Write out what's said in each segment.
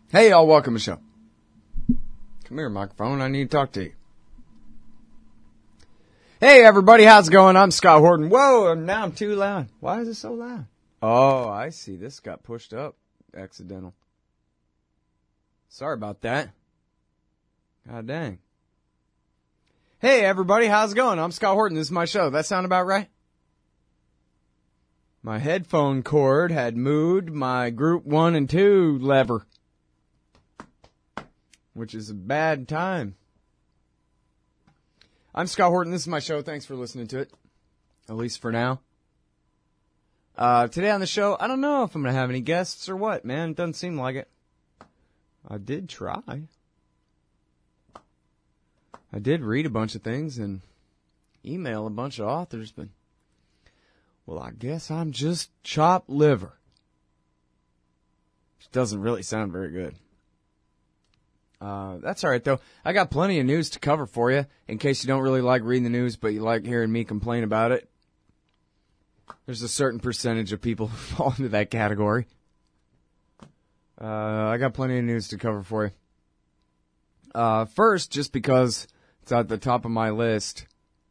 Hey, y'all, welcome to the show. Come here, microphone. I need to talk to you. Hey, everybody, how's it going? I'm Scott Horton. Whoa, now I'm too loud. Why is it so loud? Oh, I see. This got pushed up. Accidental. Sorry about that. God dang. Hey, everybody, how's it going? I'm Scott Horton. This is my show. That sound about right? My headphone cord had moved my group 1 and 2 lever, which is a bad time. I'm Scott Horton. This is my show. Thanks for listening to it, at least for now. Today on the show, I don't know if I'm going to have any guests or what, man. It doesn't seem like it. I did try. I did read a bunch of things and email a bunch of authors, but, well, I guess I'm just chopped liver. Which doesn't really sound very good. That's alright though. I got plenty of news to cover for you, in case you don't really like reading the news, but you like hearing me complain about it. There's a certain percentage of people who fall into that category. I got plenty of news to cover for you. First, just because it's at the top of my list,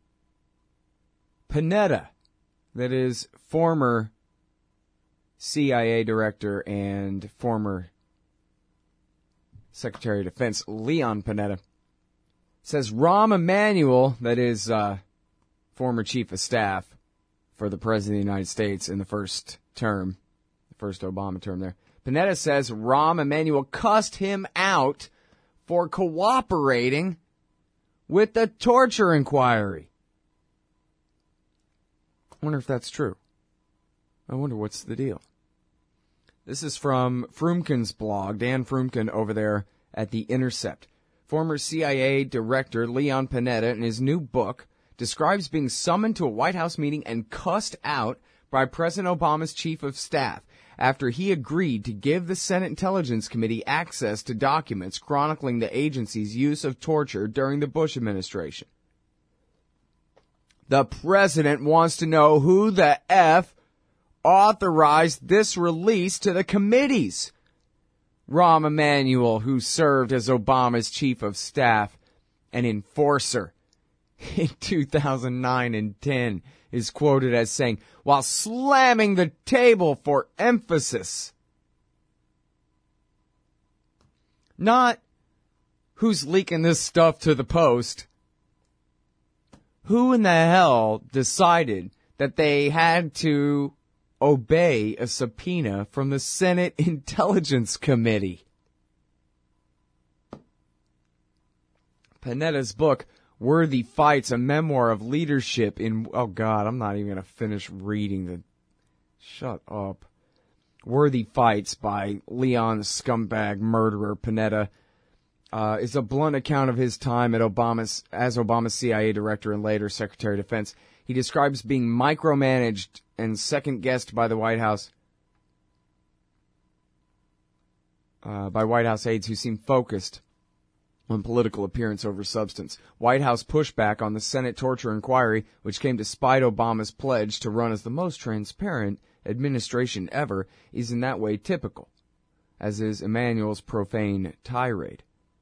Panetta, that is former CIA director and former Secretary of Defense Leon Panetta, says Rahm Emanuel, that is former Chief of Staff for the President of the United States in the first term, the first Obama term there. Panetta says Rahm Emanuel cussed him out for cooperating with the torture inquiry. I wonder if that's true. I wonder what's the deal. This is from Frumkin's blog, Dan Frumkin over there at The Intercept. Former CIA Director Leon Panetta, in his new book, describes being summoned to a White House meeting and cussed out by President Obama's Chief of Staff after he agreed to give the Senate Intelligence Committee access to documents chronicling the agency's use of torture during the Bush administration. The president wants to know who the F authorized this release to the committees. Rahm Emanuel, who served as Obama's chief of staff and enforcer in 2009 and 10, is quoted as saying, while slamming the table for emphasis, not who's leaking this stuff to the Post. Who in the hell decided that they had to obey a subpoena from the Senate Intelligence Committee? Panetta's book, Worthy Fights, a memoir of leadership in... Oh, God, I'm not even going to finish reading the... Shut up. Worthy Fights by Leon Scumbag Murderer Panetta is a blunt account of his time at as Obama's CIA director and later Secretary of Defense. He describes being micromanaged and second-guessed by the White House, by White House aides who seem focused on political appearance over substance. White House pushback on the Senate torture inquiry, which came despite Obama's pledge to run as the most transparent administration ever, is in that way typical, as is Emanuel's profane tirade.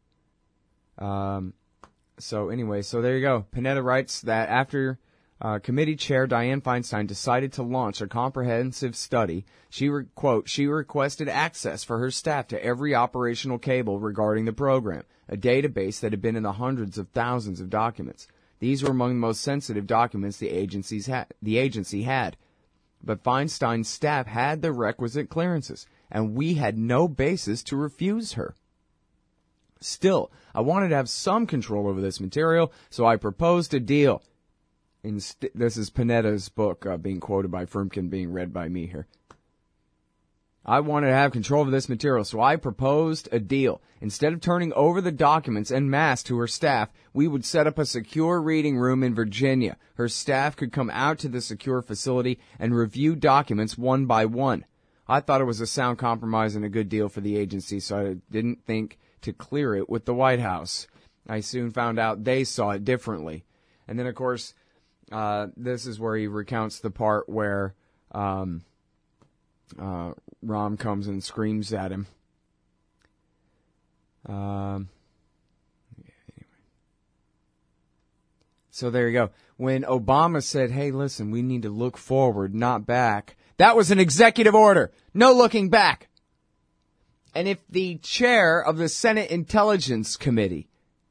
So there you go. Panetta writes that after committee chair Dianne Feinstein decided to launch a comprehensive study, she requested access for her staff to every operational cable regarding the program, a database that had been in the hundreds of thousands of documents. These were among the most sensitive documents the agency had. But Feinstein's staff had the requisite clearances, and we had no basis to refuse her. Still, I wanted to have some control over this material, so I proposed a deal. This is Panetta's book being quoted by Frumkin, being read by me here. I wanted to have control of this material, so I proposed a deal. Instead of turning over the documents en masse to her staff, we would set up a secure reading room in Virginia. Her staff could come out to the secure facility and review documents one by one. I thought it was a sound compromise and a good deal for the agency, so I didn't think to clear it with the White House. I soon found out they saw it differently. And then, of course, this is where he recounts the part where Rahm comes and screams at him. So there you go. When Obama said, hey, listen, we need to look forward, not back, that was an executive order. No looking back. And if the chair of the Senate Intelligence Committee,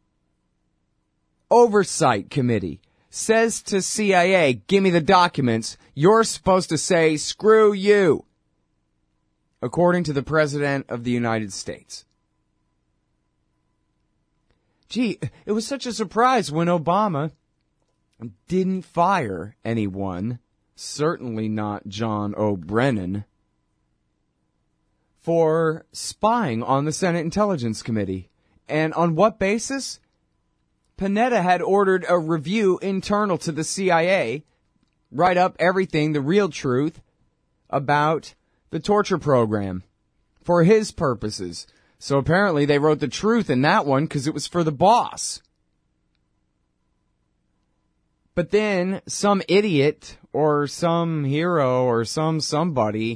Oversight Committee, says to CIA, give me the documents, you're supposed to say, screw you, according to the President of the United States. Gee, it was such a surprise when Obama didn't fire anyone, certainly not John O'Brennan, for spying on the Senate Intelligence Committee. And on what basis? Panetta had ordered a review internal to the CIA, write up everything, the real truth, about the torture program for his purposes. So apparently they wrote the truth in that one because it was for the boss. But then some idiot or some hero or somebody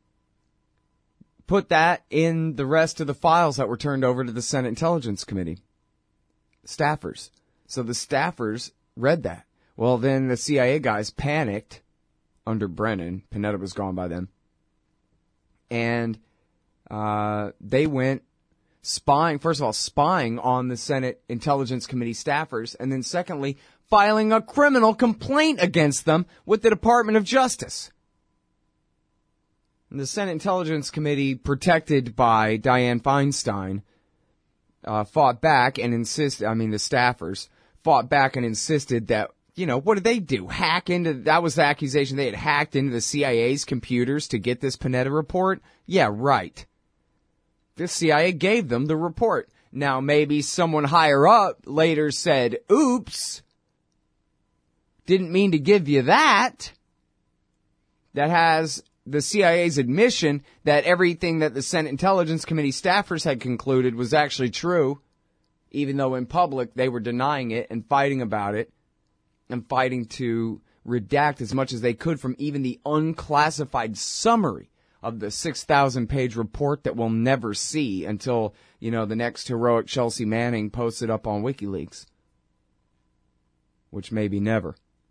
put that in the rest of the files that were turned over to the Senate Intelligence Committee. Staffers. So the staffers read that. Well, then the CIA guys panicked under Brennan. Panetta was gone by then. And they went spying, first of all, spying on the Senate Intelligence Committee staffers, and then secondly, filing a criminal complaint against them with the Department of Justice. And the Senate Intelligence Committee, protected by Dianne Feinstein, fought back and insisted, the staffers fought back and insisted that, what did they do? That was the accusation, they had hacked into the CIA's computers to get this Panetta report? Yeah, right. The CIA gave them the report. Now, maybe someone higher up later said, oops, didn't mean to give you that. That has the CIA's admission that everything that the Senate Intelligence Committee staffers had concluded was actually true, even though in public they were denying it and fighting about it and fighting to redact as much as they could from even the unclassified summary of the 6,000-page report that we'll never see until, the next heroic Chelsea Manning posts it up on WikiLeaks, which may be never.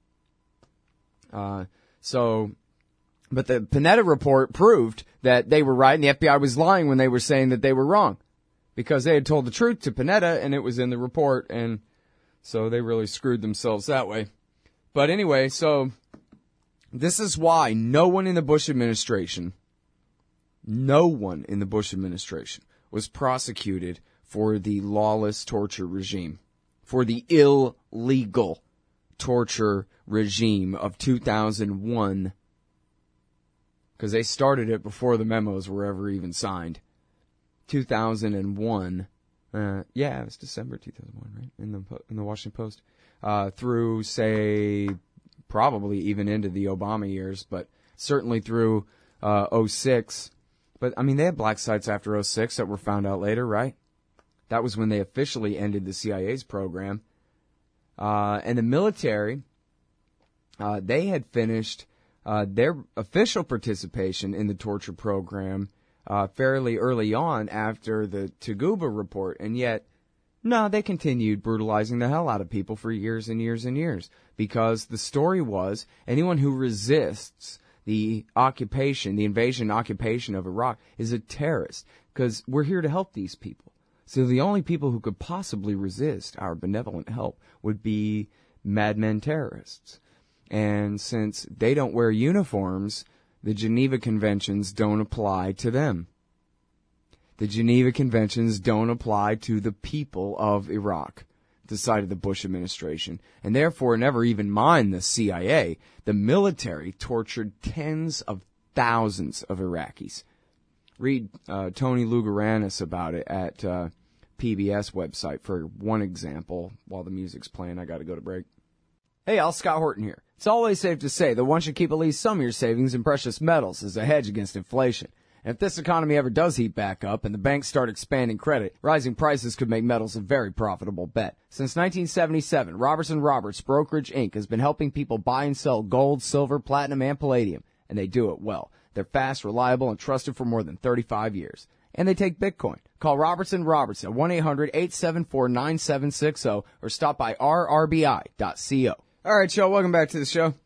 But the Panetta report proved that they were right and the FBI was lying when they were saying that they were wrong, because they had told the truth to Panetta and it was in the report, and so they really screwed themselves that way. But anyway, so this is why no one in the Bush administration was prosecuted for the lawless torture regime, for the illegal torture regime of 2001, because they started it before the memos were ever even signed. 2001, it was December 2001, right? In the Washington Post, through, say, probably even into the Obama years, but certainly through 06. But, they had black sites after 06 that were found out later, right? That was when they officially ended the CIA's program. And the military, they had finished their official participation in the torture program fairly early on after the Taguba report. And yet, no, they continued brutalizing the hell out of people for years and years and years. Because the story was, anyone who resists the invasion occupation of Iraq is a terrorist, because we're here to help these people. So the only people who could possibly resist our benevolent help would be madmen terrorists. And since they don't wear uniforms, the Geneva Conventions don't apply to them. The Geneva Conventions don't apply to the people of Iraq, decided the Bush administration, and therefore never even mind the CIA. The military tortured tens of thousands of Iraqis. Read Tony Lugaranis about it at PBS website for one example. While the music's playing, I got to go to break. Hey, all, Scott Horton here. It's always safe to say that one should keep at least some of your savings in precious metals as a hedge against inflation. And if this economy ever does heat back up and the banks start expanding credit, rising prices could make metals a very profitable bet. Since 1977, Robertson Roberts Brokerage Inc. has been helping people buy and sell gold, silver, platinum, and palladium, and they do it well. They're fast, reliable, and trusted for more than 35 years. And they take Bitcoin. Call Robertson Robertson at 1-800-874-9760 or stop by rrbi.co. All right, y'all, welcome back to the show.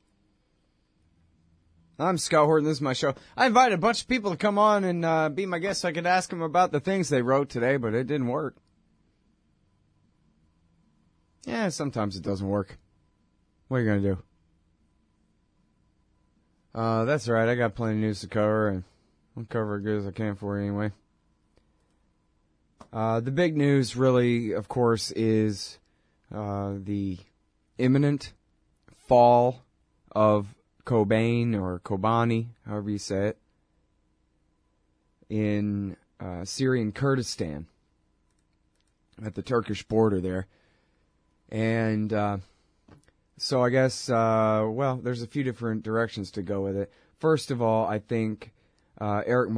I'm Scott Horton. This is my show. I invited a bunch of people to come on and be my guests so I could ask them about the things they wrote today, but it didn't work. Yeah, sometimes it doesn't work. What are you going to do? That's all right. I got plenty of news to cover, and I'll cover as good as I can for you anyway. The big news, really, of course, is the imminent fall of Kobane, or Kobani, however you say it, in Syrian Kurdistan, at the Turkish border there. And so I guess, well, there's a few different directions to go with it. First of all, I think Patrick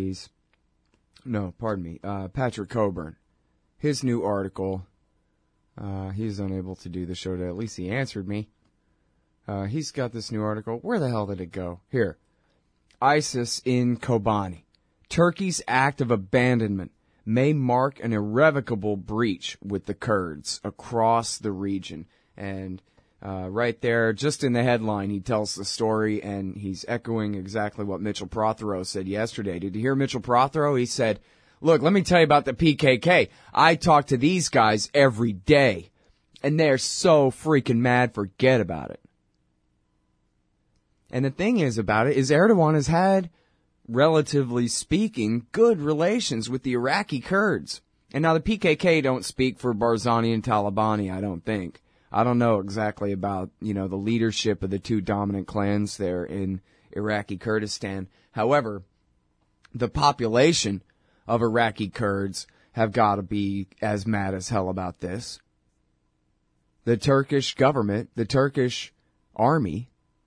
Coburn, his new article, he's unable to do the show today. At least he answered me. He's got this new article. Where the hell did it go? Here. ISIS in Kobani. Turkey's act of abandonment may mark an irrevocable breach with the Kurds across the region. And right there, just in the headline, he tells the story, and he's echoing exactly what Mitchell Prothero said yesterday. Did you hear Mitchell Prothero? He said, look, let me tell you about the PKK. I talk to these guys every day, and they're so freaking mad, forget about it. And the thing is about it is Erdogan has had, relatively speaking, good relations with the Iraqi Kurds. And now the PKK don't speak for Barzani and Talabani, I don't think. I don't know exactly about, the leadership of the two dominant clans there in Iraqi Kurdistan. However, the population of Iraqi Kurds have got to be as mad as hell about this. The Turkish government, the Turkish army,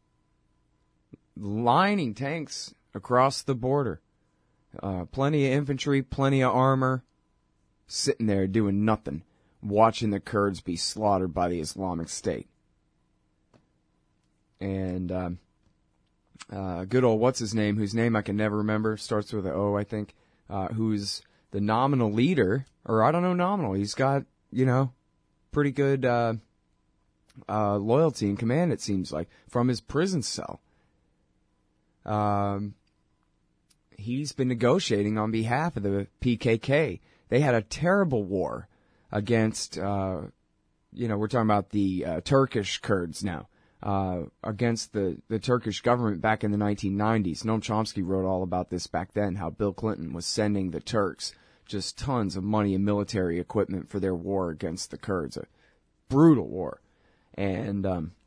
lining tanks across the border. Plenty of infantry, plenty of armor, sitting there doing nothing, watching the Kurds be slaughtered by the Islamic State. And good old what's-his-name, whose name I can never remember, starts with an O, I think, who's the nominal leader, or I don't know nominal, he's got, pretty good loyalty and command, it seems like, from his prison cell. He's been negotiating on behalf of the PKK. They had a terrible war against, we're talking about the Turkish Kurds now, against the Turkish government back in the 1990s. Noam Chomsky wrote all about this back then, how Bill Clinton was sending the Turks just tons of money and military equipment for their war against the Kurds. A brutal war. And,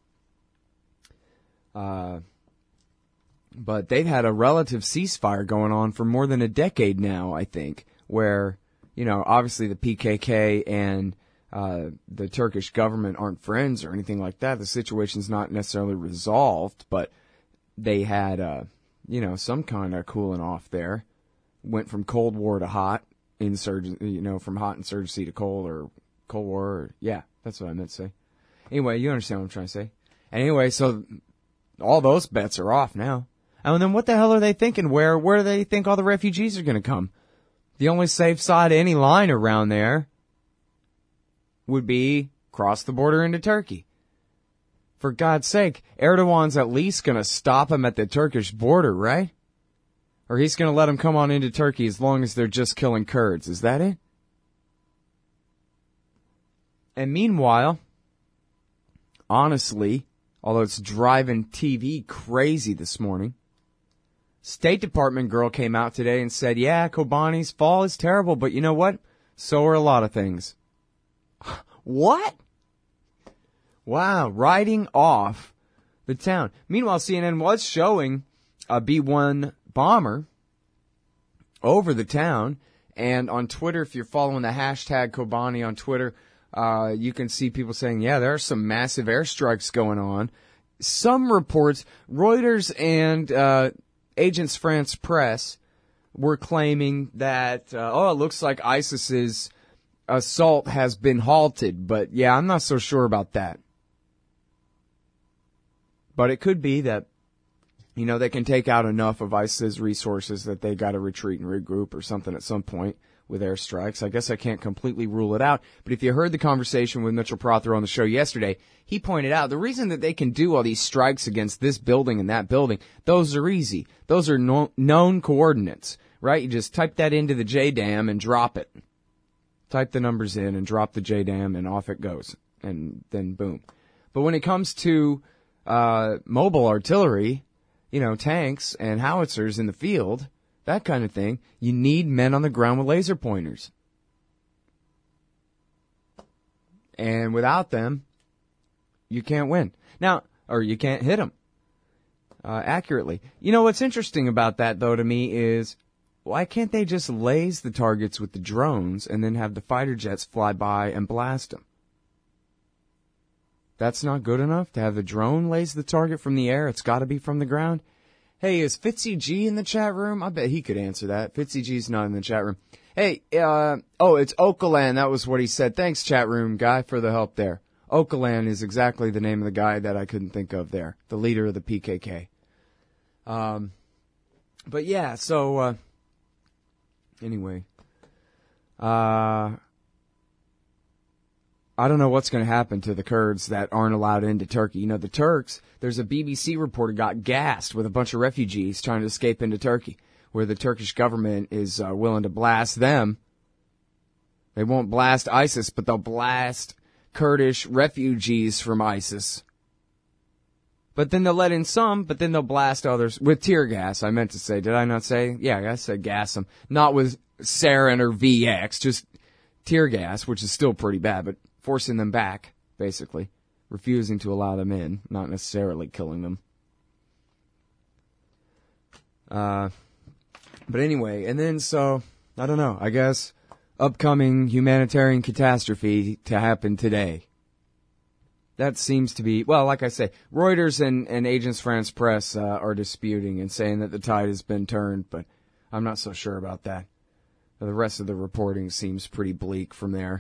but they've had a relative ceasefire going on for more than a decade now, I think, where, obviously the PKK and the Turkish government aren't friends or anything like that. The situation's not necessarily resolved, but they had, some kind of cooling off there. Went from Cold War to hot insurgency, from hot insurgency to cold, or Cold War. Or, yeah, that's what I meant to say. Anyway, you understand what I'm trying to say. And anyway, so all those bets are off now. And then what the hell are they thinking? Where do they think all the refugees are going to come? The only safe side of any line around there would be cross the border into Turkey. For God's sake, Erdogan's at least going to stop them at the Turkish border, right? Or he's going to let them come on into Turkey as long as they're just killing Kurds. Is that it? And meanwhile, honestly, although it's driving TV crazy this morning, State Department girl came out today and said, yeah, Kobani's fall is terrible, but you know what? So are a lot of things. What? Wow, riding off the town. Meanwhile, CNN was showing a B-1 bomber over the town, and on Twitter, if you're following the hashtag Kobani on Twitter, you can see people saying, yeah, there are some massive airstrikes going on. Some reports, Reuters and Agence France Presse were claiming that, it looks like ISIS's assault has been halted. But, yeah, I'm not so sure about that. But it could be that, they can take out enough of ISIS's resources that they got to retreat and regroup or something at some point. with airstrikes. I guess I can't completely rule it out. But if you heard the conversation with Mitchell Prothero on the show yesterday, he pointed out the reason that they can do all these strikes against this building and that building, those are easy. Those are known coordinates, right? You just type that into the JDAM and drop it. Type the numbers in and drop the JDAM and off it goes. And then boom. But when it comes to mobile artillery, tanks and howitzers in the field, that kind of thing, you need men on the ground with laser pointers. And without them, you can't win. Now, or you can't hit them accurately. What's interesting about that, though, to me is, why can't they just laze the targets with the drones and then have the fighter jets fly by and blast them? That's not good enough to have the drone laze the target from the air? It's got to be from the ground? Hey, is Fitzy G in the chat room? I bet he could answer that. Fitzy G's not in the chat room. Hey, it's Okalan. That was what he said. Thanks, chat room guy, for the help there. Okalan is exactly the name of the guy that I couldn't think of there. The leader of the PKK. But yeah, so, anyway. I don't know what's going to happen to the Kurds that aren't allowed into Turkey. The Turks, there's a BBC reporter got gassed with a bunch of refugees trying to escape into Turkey, where the Turkish government is willing to blast them. They won't blast ISIS, but they'll blast Kurdish refugees from ISIS. But then they'll let in some, but then they'll blast others with tear gas, I meant to say. Did I not say? Yeah, I said gas them. Not with sarin or VX, just tear gas, which is still pretty bad, but forcing them back, basically. Refusing to allow them in, not necessarily killing them. But anyway, and then so, I don't know, I guess upcoming humanitarian catastrophe to happen today. That seems to be, well, like I say, Reuters and Agence France Presse are disputing and saying that the tide has been turned, but I'm not so sure about that. The rest of the reporting seems pretty bleak from there.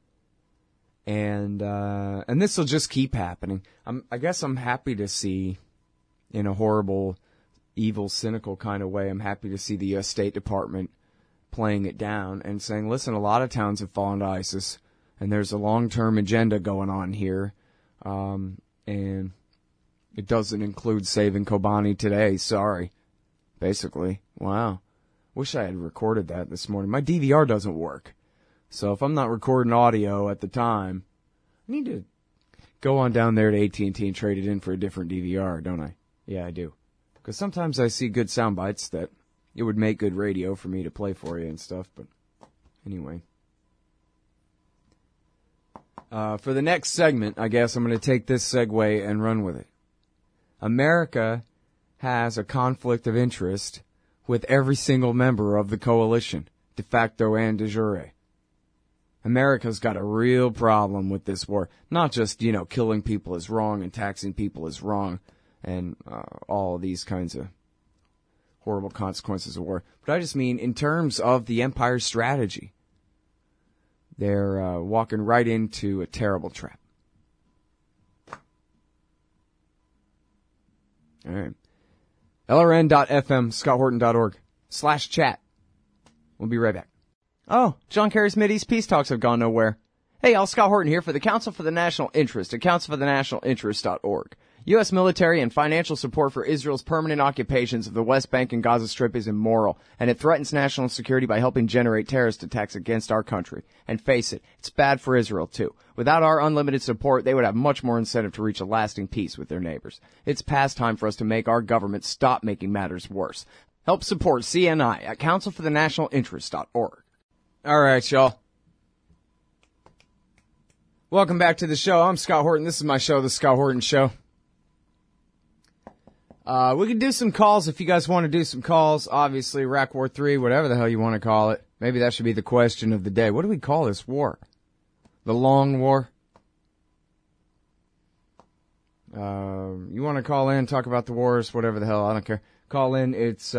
And this will just keep happening. I guess I'm happy to see, in a horrible, evil, cynical kind of way, I'm happy to see the U.S. State Department playing it down and saying, listen, a lot of towns have fallen to ISIS, and there's a long-term agenda going on here, and it doesn't include saving Kobani today, sorry. Basically, wow. Wish I had recorded that this morning. My DVR doesn't work. So if I'm not recording audio at the time, I need to go on down there to AT&T and trade it in for a different DVR, don't I? Yeah, I do. Because sometimes I see good sound bites that it would make good radio for me to play for you and stuff, but anyway. For the next segment, I guess I'm going to take this segue and run with it. America has a conflict of interest with every single member of the coalition, de facto and de jure. America's got a real problem with this war. Not just, killing people is wrong and taxing people is wrong and all of these kinds of horrible consequences of war. But I just mean in terms of the empire's strategy. They're walking right into a terrible trap. All right. LRN.FM, ScottHorton.org/chat. We'll be right back. Oh, John Kerry's Mideast peace talks have gone nowhere. Hey, y'all, Scott Horton here for the Council for the National Interest at councilforthenationalinterest.org. U.S. military and financial support for Israel's permanent occupations of the West Bank and Gaza Strip is immoral, and it threatens national security by helping generate terrorist attacks against our country. And face it, it's bad for Israel, too. Without our unlimited support, they would have much more incentive to reach a lasting peace with their neighbors. It's past time for us to make our government stop making matters worse. Help support CNI at councilforthenationalinterest.org. All right, y'all. Welcome back to the show. I'm Scott Horton. This is my show, The Scott Horton Show. We can do some calls if you guys want to do some calls. Obviously, Iraq War 3, whatever the hell you want to call it. Maybe that should be the question of the day. What do we call this war? The Long War? You want to call in, talk about the wars, whatever the hell, I don't care. Call in. It's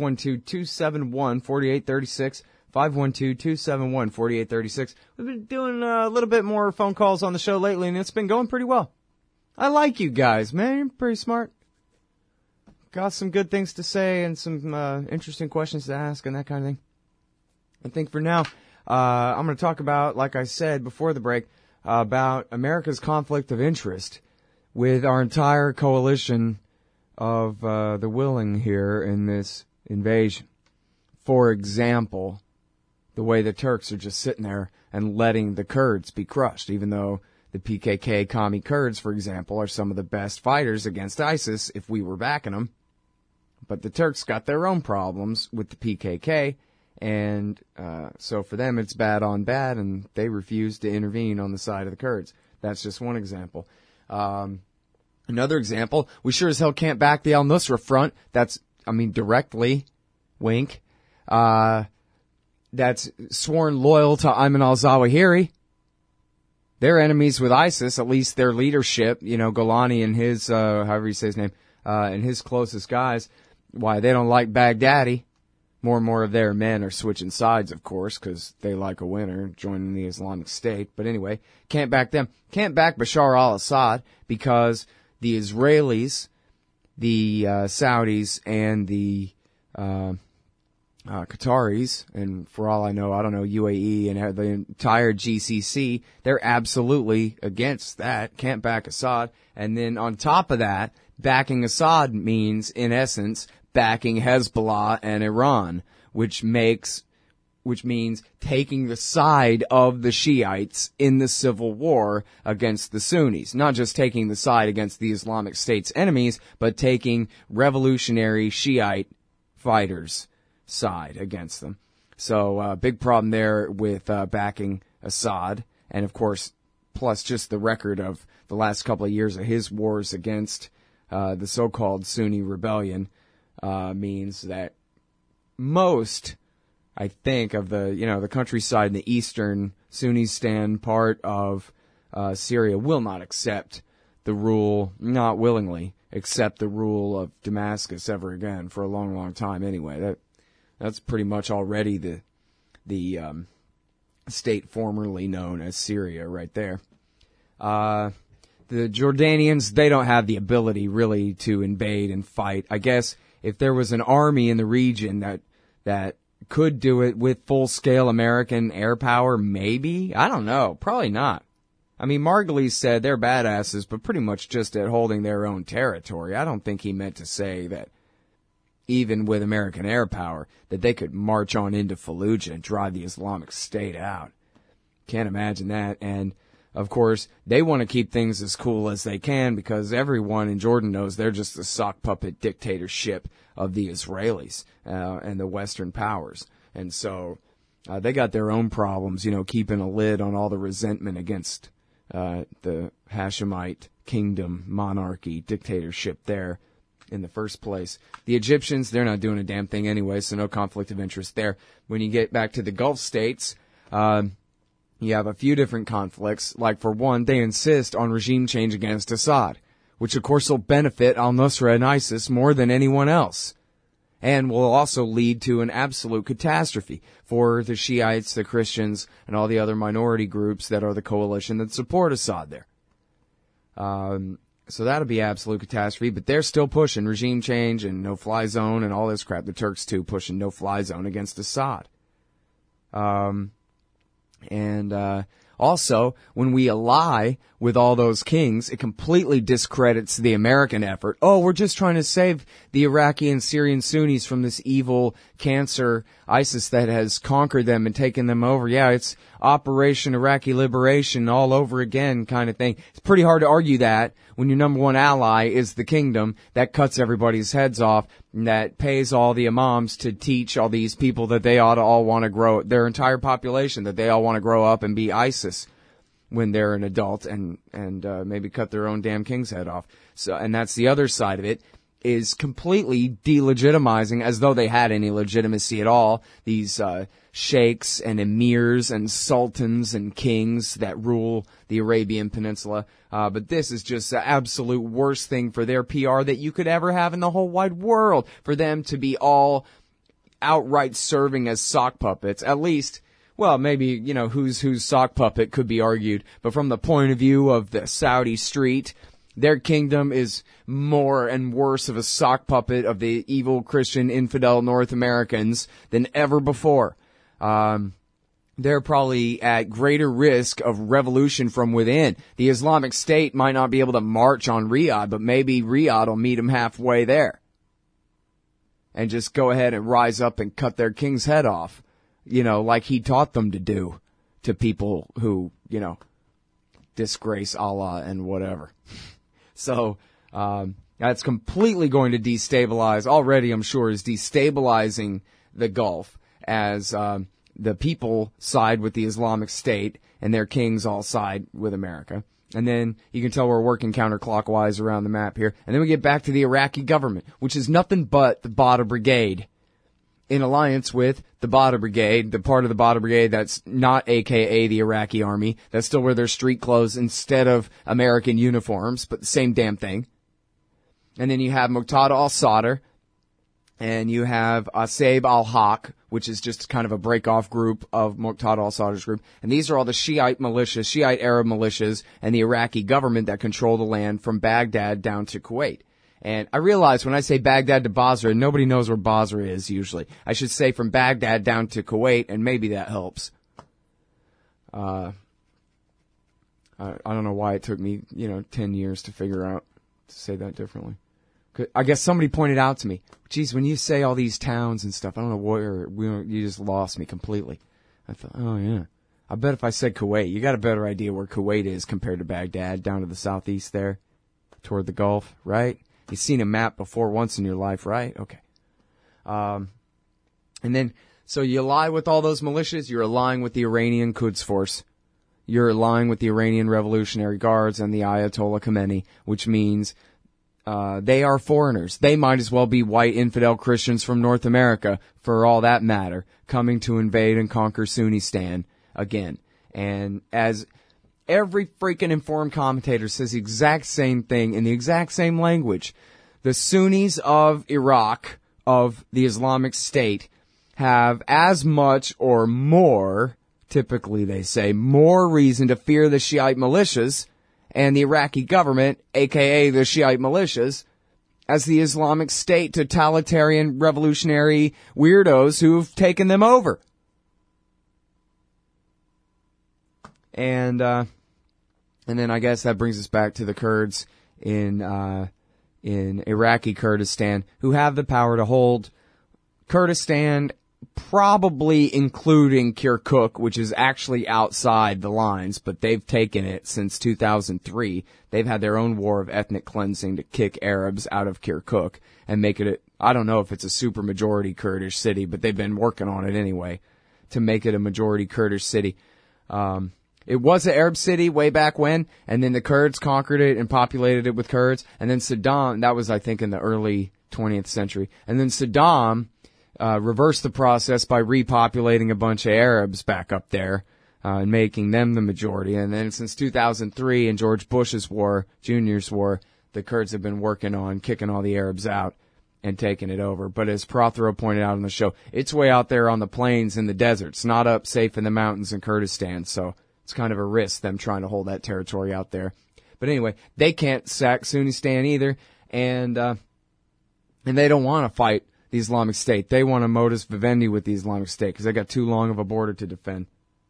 512-271-4836. 512-271-4836. We've been doing a little bit more phone calls on the show lately, and it's been going pretty well. I like you guys, man. You're pretty smart. Got some good things to say and some interesting questions to ask and that kind of thing. I think for now, I'm going to talk about, like I said before the break, about America's conflict of interest with our entire coalition of the willing here in this invasion. For example, the way the Turks are just sitting there and letting the Kurds be crushed, even though the PKK commie Kurds, for example, are some of the best fighters against ISIS if we were backing them. But the Turks got their own problems with the PKK, and so for them it's bad on bad, and they refuse to intervene on the side of the Kurds. That's just one example. Another example, we sure as hell can't back the al-Nusra Front. That's, directly, wink. That's sworn loyal to Ayman al-Zawahiri. They're enemies with ISIS, at least their leadership, Golani and his, however you say his name, and his closest guys. Why, they don't like Baghdadi. More and more of their men are switching sides, of course, because they like a winner, joining the Islamic State. But anyway, can't back them. Can't back Bashar al-Assad because the Israelis, the Saudis, and the Qataris, and for all I know, UAE and the entire GCC, they're absolutely against that. Can't back Assad. And then on top of that, backing Assad means, in essence, backing Hezbollah and Iran, which means taking the side of the Shiites in the civil war against the Sunnis. Not just taking the side against the Islamic State's enemies, but taking revolutionary Shiite fighters' side against them. So, big problem there with backing Assad. And of course, plus just the record of the last couple of years of his wars against the so-called Sunni rebellion means that most, I think, of the countryside in the eastern Sunnistan part of Syria will not accept the rule, not willingly accept the rule of Damascus ever again for a long, long time. Anyway, that's pretty much already the state formerly known as Syria right there. The Jordanians, they don't have the ability really to invade and fight. I guess if there was an army in the region that could do it with full-scale American air power, maybe? I don't know. Probably not. Margulies said they're badasses, but pretty much just at holding their own territory. I don't think he meant to say that even with American air power, that they could march on into Fallujah and drive the Islamic State out. Can't imagine that. And of course, they want to keep things as cool as they can because everyone in Jordan knows they're just the sock puppet dictatorship of the Israelis and the Western powers. And so they got their own problems, keeping a lid on all the resentment against the Hashemite kingdom, monarchy, dictatorship there in the first place. The Egyptians, they're not doing a damn thing anyway, so no conflict of interest there. When you get back to the Gulf states, you have a few different conflicts. Like, for one, they insist on regime change against Assad, which of course will benefit al-Nusra and ISIS more than anyone else, and will also lead to an absolute catastrophe for the Shiites, the Christians, and all the other minority groups that are the coalition that support Assad there. So that'll be absolute catastrophe, but they're still pushing regime change and no-fly zone and all this crap. The Turks, too, pushing no-fly zone against Assad. Also, when we ally with all those kings, it completely discredits the American effort. Oh, we're just trying to save the Iraqi and Syrian Sunnis from this evil cancer ISIS that has conquered them and taken them over. Yeah, it's Operation Iraqi Liberation all over again kind of thing. It's pretty hard to argue that when your number one ally is the kingdom that cuts everybody's heads off and that pays all the imams to teach all these people that they ought to all want to grow, their entire population, that they all want to grow up and be ISIS when they're an adult and maybe cut their own damn king's head off. So, and that's the other side of it, is completely delegitimizing, as though they had any legitimacy at all, these sheikhs and emirs and sultans and kings that rule the Arabian Peninsula. But this is just the absolute worst thing for their PR that you could ever have in the whole wide world, for them to be all outright serving as sock puppets. At least, well, maybe, whose sock puppet could be argued, but from the point of view of the Saudi street, their kingdom is more and worse of a sock puppet of the evil Christian infidel North Americans than ever before. they're probably at greater risk of revolution from within. The Islamic State might not be able to march on Riyadh, but maybe Riyadh will meet them halfway there. And just go ahead and rise up and cut their king's head off, like he taught them to do to people who, disgrace Allah and whatever. So, that's completely going to destabilize, already I'm sure is destabilizing the Gulf as, the people side with the Islamic State and their kings all side with America. And then you can tell we're working counterclockwise around the map here. And then we get back to the Iraqi government, which is nothing but the Badr Brigade in alliance with the Badr Brigade, the part of the Badr Brigade that's not AKA the Iraqi army. That's still wear their street clothes instead of American uniforms, but the same damn thing. And then you have Muqtada al-Sadr, and you have Asaib al-Haq, which is just kind of a break-off group of Muqtada al-Sadr's group. And these are all the Shiite militias, Shiite Arab militias, and the Iraqi government that control the land from Baghdad down to Kuwait. And I realize when I say Baghdad to Basra, nobody knows where Basra is usually. I should say from Baghdad down to Kuwait, and maybe that helps. I don't know why it took me, 10 years to figure out to say that differently. I guess somebody pointed out to me, geez, when you say all these towns and stuff, I don't know where, you just lost me completely. I thought, oh yeah. I bet if I said Kuwait, you got a better idea where Kuwait is compared to Baghdad, down to the southeast there, toward the Gulf, right? You've seen a map before once in your life, right? Okay. And then, so you ally with all those militias, you're allying with the Iranian Quds Force. You're allying with the Iranian Revolutionary Guards and the Ayatollah Khomeini, which means they are foreigners. They might as well be white infidel Christians from North America, for all that matter, coming to invade and conquer Sunnistan again. And as every freaking informed commentator says the exact same thing in the exact same language, the Sunnis of Iraq, of the Islamic State, have as much or more, typically they say, more reason to fear the Shiite militias and the Iraqi government, aka the Shiite militias, as the Islamic State totalitarian revolutionary weirdos who've taken them over. And then I guess that brings us back to the Kurds in Iraqi Kurdistan, who have the power to hold Kurdistan, probably including Kirkuk, which is actually outside the lines, but they've taken it since 2003. They've had their own war of ethnic cleansing to kick Arabs out of Kirkuk and make it I don't know if it's a super majority Kurdish city, but they've been working on it anyway to make it a majority Kurdish city. It was an Arab city way back when, and then the Kurds conquered it and populated it with Kurds, and then Saddam, that was I think in the early 20th century, and then Saddam reversed the process by repopulating a bunch of Arabs back up there, and making them the majority. And then since 2003 and George Bush's war, Jr.'s war, the Kurds have been working on kicking all the Arabs out and taking it over. But as Prothero pointed out on the show, it's way out there on the plains in the desert. It's not up safe in the mountains in Kurdistan, so it's kind of a risk them trying to hold that territory out there. But anyway, they can't sack Sunnistan either, and they don't want to fight the Islamic State. They want a modus vivendi with the Islamic State because they got too long of a border to defend.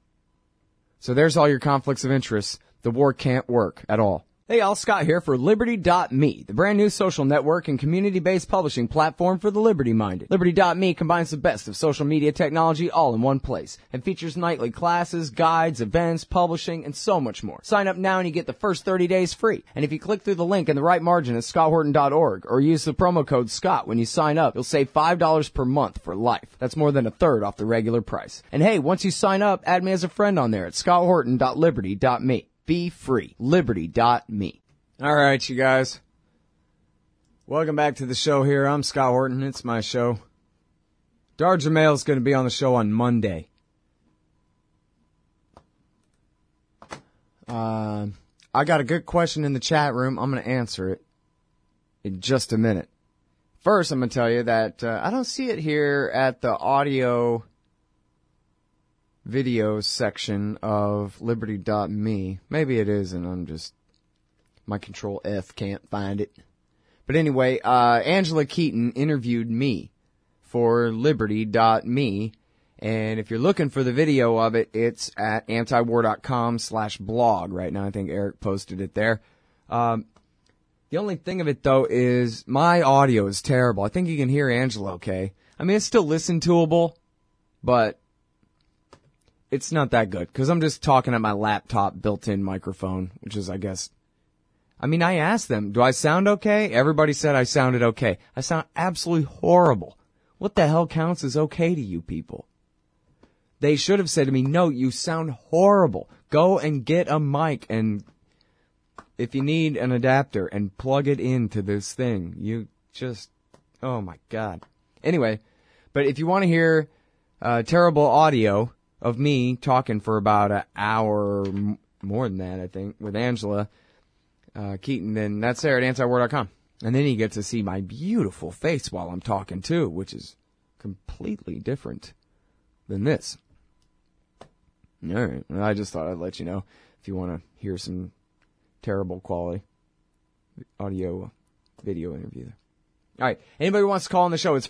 So there's all your conflicts of interest. The war can't work at all. Hey, all, Scott here for Liberty.me, the brand new social network and community-based publishing platform for the liberty-minded. Liberty.me combines the best of social media technology all in one place and features nightly classes, guides, events, publishing, and so much more. Sign up now and you get the first 30 days free. And if you click through the link in the right margin at scotthorton.org or use the promo code SCOTT when you sign up, you'll save $5 per month for life. That's more than a third off the regular price. And hey, once you sign up, add me as a friend on there at scotthorton.liberty.me. Be free. Liberty.me. All right, you guys. Welcome back to the show here. I'm Scott Horton. It's my show. Dar Jamail is going to be on the show on Monday. I got a good question in the chat room. I'm going to answer it in just a minute. First, I'm going to tell you that I don't see it here at the audio videos section of Liberty.me. Maybe it is, and I'm just, my Control F can't find it. But anyway, Angela Keaton interviewed me for Liberty.me, And if you're looking for the video of it, it's at antiwar.com/blog right now. I think Eric posted it there. The only thing of it, though, is my audio is terrible. I think you can hear Angela okay. I mean, it's still listen-toable, but it's not that good, because I'm just talking at my laptop built-in microphone, which is, I guess... I mean, I asked them, do I sound okay? Everybody said I sounded okay. I sound absolutely horrible. What the hell counts as okay to you people? They should have said to me, no, you sound horrible. Go and get a mic, and if you need an adapter, and plug it into this thing. You just, oh my God. Anyway, but if you want to hear terrible audio of me talking for about an hour, more than that, I think, with Angela Keaton, then that's there at antiwar.com. And then you get to see my beautiful face while I'm talking too, which is completely different than this. All right. I just thought I'd let you know if you want to hear some terrible quality audio video interview there. All right. Anybody who wants to call on the show, it's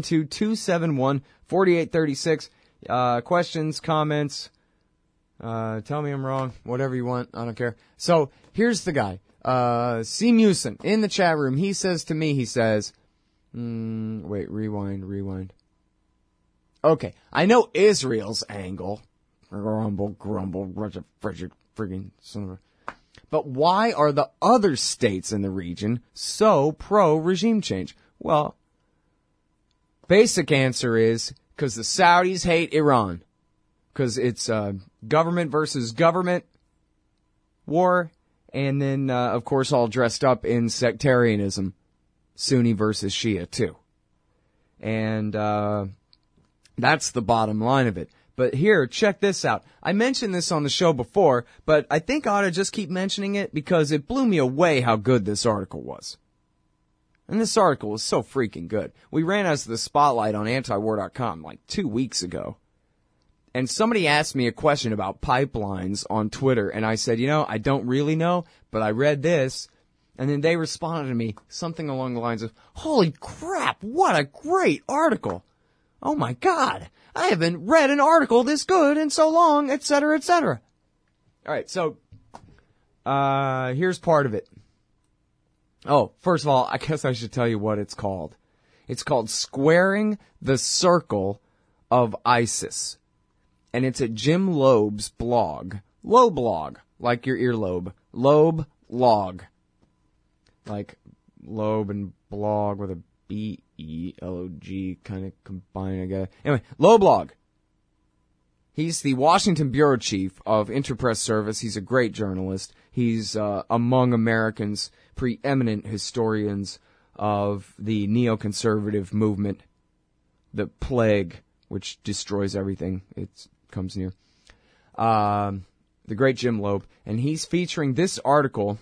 512-271-4836. Questions, comments, tell me I'm wrong, whatever you want. I don't care. So here's the guy. C. Musin in the chat room. He says to me, wait, rewind. Okay. I know Israel's angle. Grumble, friggin' son of a... But why are the other states in the region so pro-regime change? Well, basic answer is because the Saudis hate Iran. Because it's government versus government war. And then, of course, all dressed up in sectarianism. Sunni versus Shia, too. And that's the bottom line of it. But here, check this out. I mentioned this on the show before, but I think I ought to just keep mentioning it because it blew me away how good this article was. And this article was so freaking good. We ran as the spotlight on antiwar.com like 2 weeks ago. And somebody asked me a question about pipelines on Twitter, and I said, I don't really know, but I read this. And then they responded to me something along the lines of, holy crap, what a great article. Oh my God, I haven't read an article this good in so long, etc., etc. All right, so here's part of it. Oh, first of all, I guess I should tell you what it's called. It's called Squaring the Circle of ISIS. And it's at Jim Loeb's blog. Loblog, like your earlobe. Loeb log. Like Loeb and blog with a B-E-L-O-G kind of combined, I guess. Anyway, Loblog. He's the Washington bureau chief of Interpress Service. He's a great journalist. He's among Americans' preeminent historians of the neoconservative movement, the plague, which destroys everything it comes near. The great Jim Loeb. And he's featuring this article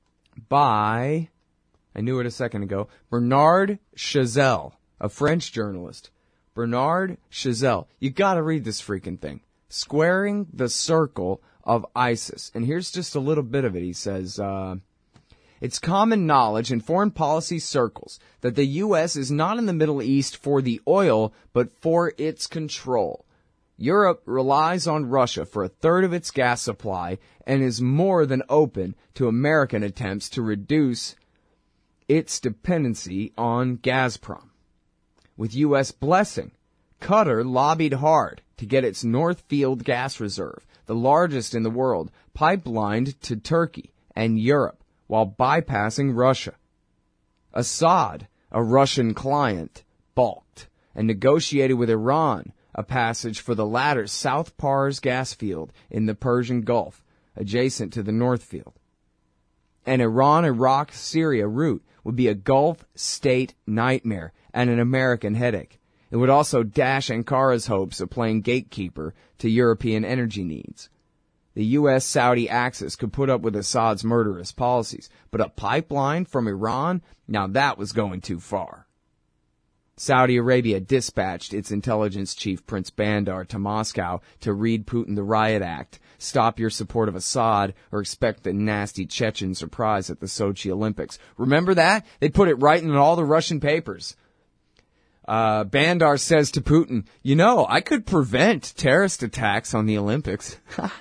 by... I knew it a second ago. Bernard Chazelle, a French journalist. Bernard Chazelle. You gotta read this freaking thing. Squaring the Circle of ISIS. And here's just a little bit of it. He says, it's common knowledge in foreign policy circles that the U.S. is not in the Middle East for the oil, but for its control. Europe relies on Russia for a third of its gas supply and is more than open to American attempts to reduce its dependency on Gazprom. With U.S. blessing, Qatar lobbied hard to get its North Field gas reserve, the largest in the world, pipelined to Turkey and Europe while bypassing Russia. Assad, a Russian client, balked and negotiated with Iran a passage for the latter's South Pars gas field in the Persian Gulf, adjacent to the North Field. An Iran, Iraq, Syria route would be a Gulf state nightmare and an American headache. It would also dash Ankara's hopes of playing gatekeeper to European energy needs. The U.S.-Saudi axis could put up with Assad's murderous policies, but a pipeline from Iran? Now that was going too far. Saudi Arabia dispatched its intelligence chief Prince Bandar to Moscow to read Putin the Riot Act, stop your support of Assad, or expect a nasty Chechen surprise at the Sochi Olympics. Remember that? They put it right in all the Russian papers. Bandar says to Putin, you know, I could prevent terrorist attacks on the Olympics.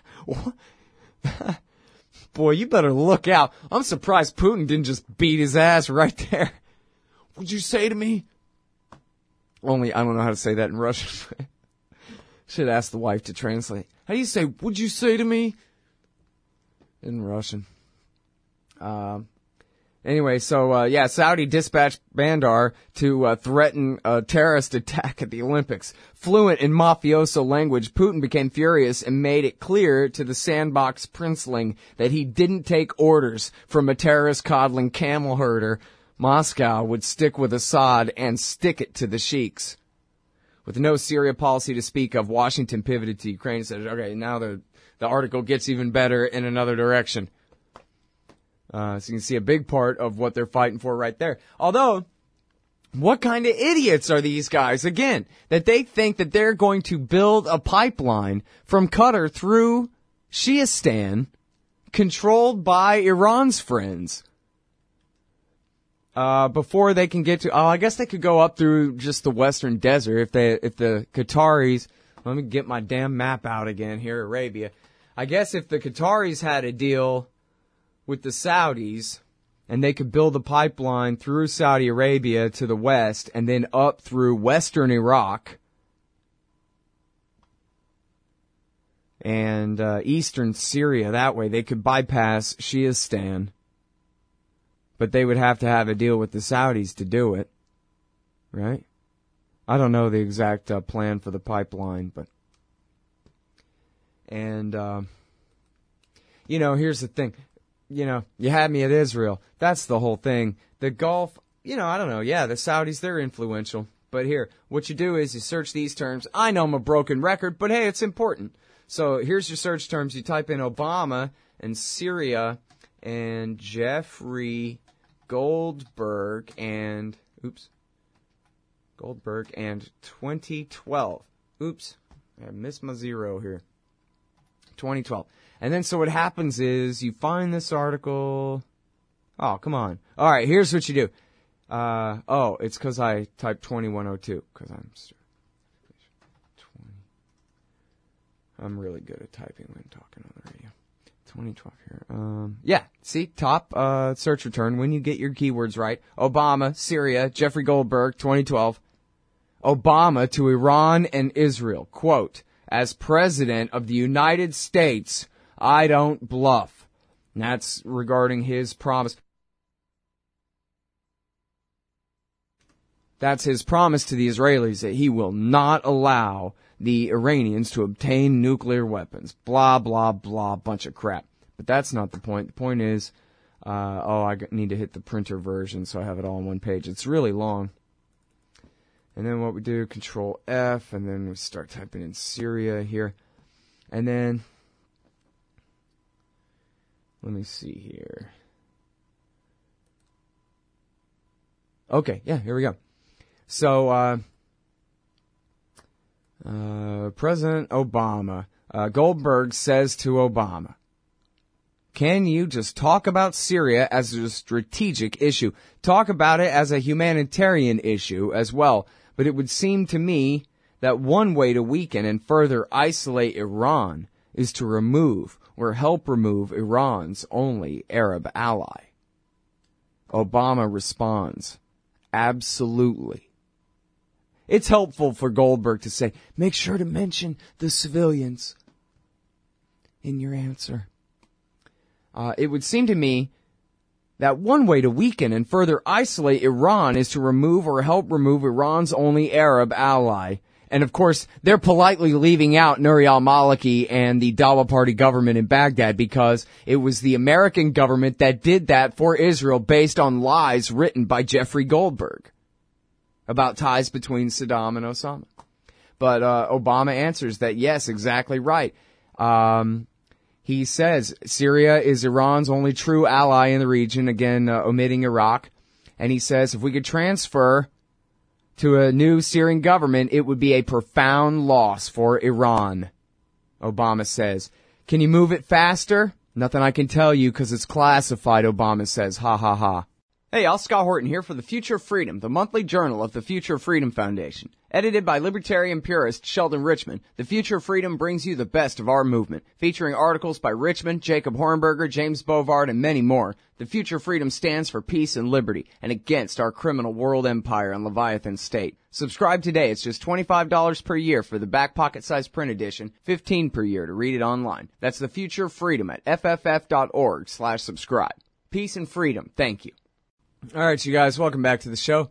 Boy, you better look out. I'm surprised Putin didn't just beat his ass right there. What'd you say to me? Only, I don't know how to say that in Russian. Should ask the wife to translate. How do you say, what'd you say to me? In Russian. Anyway, so, Saudi dispatched Bandar to threaten a terrorist attack at the Olympics. Fluent in mafioso language, Putin became furious and made it clear to the sandbox princeling that he didn't take orders from a terrorist-coddling camel herder. Moscow would stick with Assad and stick it to the sheiks. With no Syria policy to speak of, Washington pivoted to Ukraine and said, okay, now the article gets even better in another direction. So you can see a big part of what they're fighting for right there. Although, what kind of idiots are these guys, again, that they think that they're going to build a pipeline from Qatar through Shiistan, controlled by Iran's friends, before they can get to, I guess they could go up through just the western desert if the Qataris, let me get my damn map out again here, Arabia. I guess if the Qataris had a deal with the Saudis, and they could build a pipeline through Saudi Arabia to the west, and then up through western Iraq, and eastern Syria, that way they could bypass Shiistan. But they would have to have a deal with the Saudis to do it, right? I don't know the exact plan for the pipeline, but... And, here's the thing. You had me at Israel. That's the whole thing. The Gulf, I don't know. Yeah, the Saudis, they're influential. But here, what you do is you search these terms. I know I'm a broken record, but hey, it's important. So here's your search terms. You type in Obama and Syria and Jeffrey Goldberg and, Goldberg and 2012. I missed my zero here. 2012. And then so what happens is you find this article. Oh, come on. All right, here's what you do. It's because I typed 2102 because I'm really good at typing when talking on the radio. 2012 here. See, top search return when you get your keywords right. Obama, Syria, Jeffrey Goldberg, 2012. Obama to Iran and Israel. Quote, as President of the United States, I don't bluff. And that's regarding his promise. That's his promise to the Israelis that he will not allow the Iranians to obtain nuclear weapons. Blah, blah, blah, bunch of crap. But that's not the point. The point is, I need to hit the printer version so I have it all on one page. It's really long. And then what we do, Control F, and then we start typing in Syria here. And then, let me see here. Okay, yeah, here we go. So, President Obama, Goldberg says to Obama, can you just talk about Syria as a strategic issue? Talk about it as a humanitarian issue as well. But it would seem to me that one way to weaken and further isolate Iran is to remove or help remove Iran's only Arab ally. Obama responds, absolutely. It's helpful for Goldberg to say, make sure to mention the civilians in your answer. It would seem to me that one way to weaken and further isolate Iran is to remove or help remove Iran's only Arab ally. And of course, they're politely leaving out Nouri al-Maliki and the Dawa Party government in Baghdad because it was the American government that did that for Israel based on lies written by Jeffrey Goldberg about ties between Saddam and Osama. But Obama answers that, yes, exactly right. He says Syria is Iran's only true ally in the region, again, omitting Iraq. And he says if we could transfer to a new Syrian government, it would be a profound loss for Iran. Obama says, can you move it faster? Nothing I can tell you because it's classified, Obama says. Ha ha ha. Hey, Al Scott Horton here for The Future of Freedom, the monthly journal of the Future of Freedom Foundation. Edited by libertarian purist Sheldon Richman, The Future of Freedom brings you the best of our movement, featuring articles by Richman, Jacob Hornberger, James Bovard, and many more. The Future of Freedom stands for peace and liberty, and against our criminal world empire and Leviathan state. Subscribe today. It's just $25 per year for the back pocket size print edition, $15 per year to read it online. That's The Future of Freedom at fff.org/subscribe. Peace and freedom. Thank you. All right, you guys, welcome back to the show.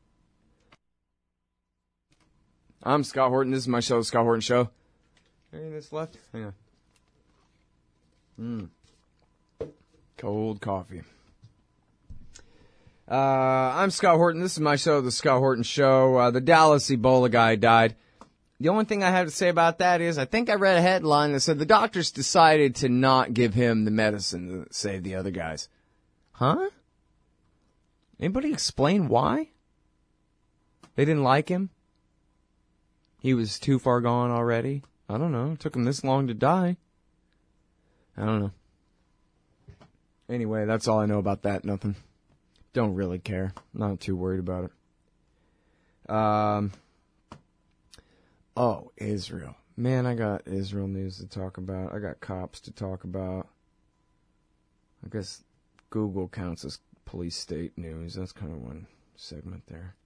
I'm Scott Horton. This is my show, The Scott Horton Show. Anything that's left? Hang on. Cold coffee. I'm Scott Horton. This is my show, The Scott Horton Show. The Dallas Ebola guy died. The only thing I have to say about that is I think I read a headline that said the doctors decided to not give him the medicine that saved the other guys. Huh? Anybody explain why? They didn't like him? He was too far gone already? I don't know. It took him this long to die. I don't know. Anyway, that's all I know about that. Nothing. Don't really care. Not too worried about it. Oh, Israel. Man, I got Israel news to talk about. I got cops to talk about. I guess Google counts as police state news. That's kind of one segment there.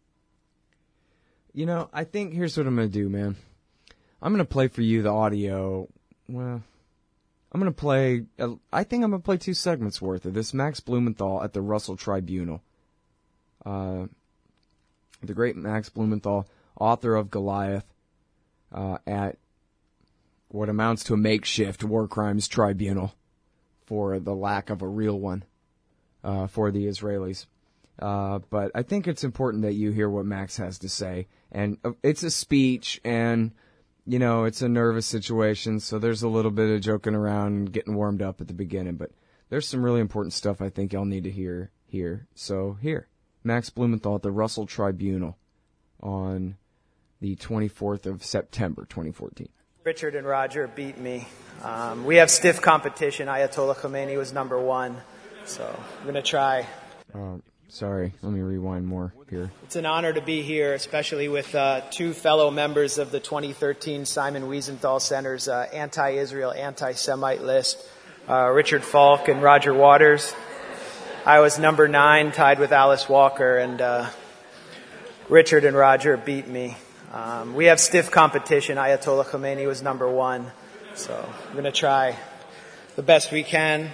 You know, I think here's what I'm going to do, man. I'm going to play for you the audio. Well, I'm going to play, I think I'm going to play 2 segments worth of this Max Blumenthal at the Russell Tribunal. The great Max Blumenthal, author of Goliath, at what amounts to a makeshift war crimes tribunal for the lack of a real one. For the Israelis. But I think it's important that you hear what Max has to say. And it's a speech, and, you know, it's a nervous situation, so there's a little bit of joking around and getting warmed up at the beginning. But there's some really important stuff I think y'all need to hear here. So here, Max Blumenthal at the Russell Tribunal on the 24th of September, 2014. Richard and Roger beat me. We have stiff competition. Ayatollah Khomeini was number 1. So I'm going to try. Sorry, let me rewind more here. It's an honor to be here, especially with 2 fellow members of the 2013 Simon Wiesenthal Center's anti-Israel, anti-Semite list, Richard Falk and Roger Waters. I was number 9, tied with Alice Walker, and Richard and Roger beat me. We have stiff competition. Ayatollah Khomeini was number 1. So I'm going to try the best we can.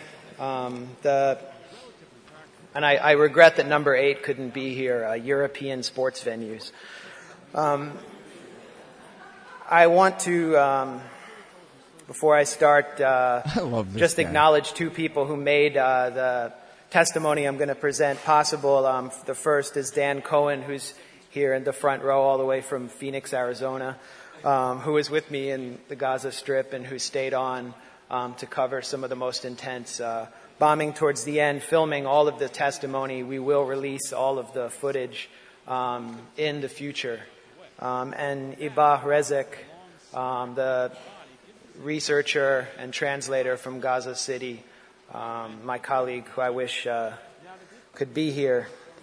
And I regret that number 8 couldn't be here, European sports venues. I want to, before I start, just acknowledge 2 people who made the testimony I'm going to present possible. The first is Dan Cohen, who's here in the front row all the way from Phoenix, Arizona, who was with me in the Gaza Strip and who stayed on to cover some of the most intense bombing towards the end, filming all of the testimony. We will release all of the footage in the future. And Ibah Rezek, the researcher and translator from Gaza City, my colleague who I wish could be here.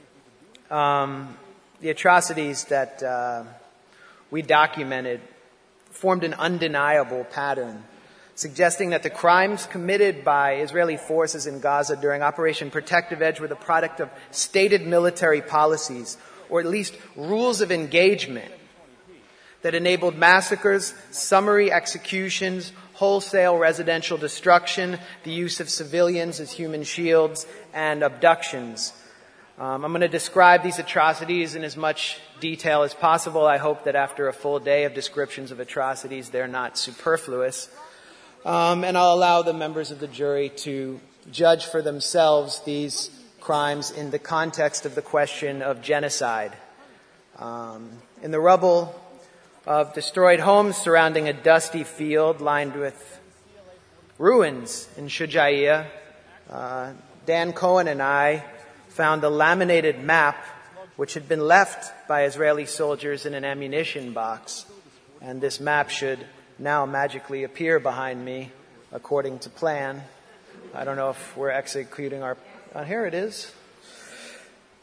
The atrocities that we documented formed an undeniable pattern, suggesting that the crimes committed by Israeli forces in Gaza during Operation Protective Edge were the product of stated military policies, or at least rules of engagement, that enabled massacres, summary executions, wholesale residential destruction, the use of civilians as human shields, and abductions. I'm going to describe these atrocities in as much detail as possible. I hope that after a full day of descriptions of atrocities, they're not superfluous. And I'll allow the members of the jury to judge for themselves these crimes in the context of the question of genocide. In the rubble of destroyed homes surrounding a dusty field lined with ruins in Shujaiya, Dan Cohen and I found a laminated map which had been left by Israeli soldiers in an ammunition box. And this map should now magically appear behind me according to plan. I don't know if we're executing our... here it is.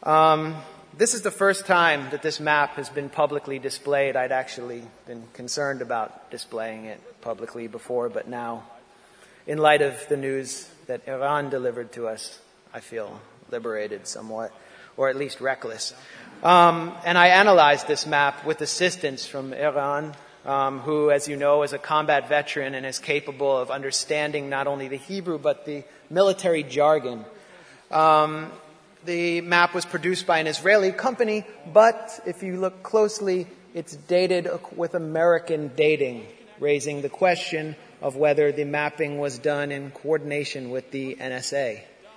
This is the first time that this map has been publicly displayed. I'd actually been concerned about displaying it publicly before, but now, in light of the news that Iran delivered to us, I feel liberated somewhat, or at least reckless. And I analyzed this map with assistance from Iran, who, as you know, is a combat veteran and is capable of understanding not only the Hebrew but the military jargon. The map was produced by an Israeli company, but if you look closely, it's dated with American dating, raising the question of whether the mapping was done in coordination with the NSA.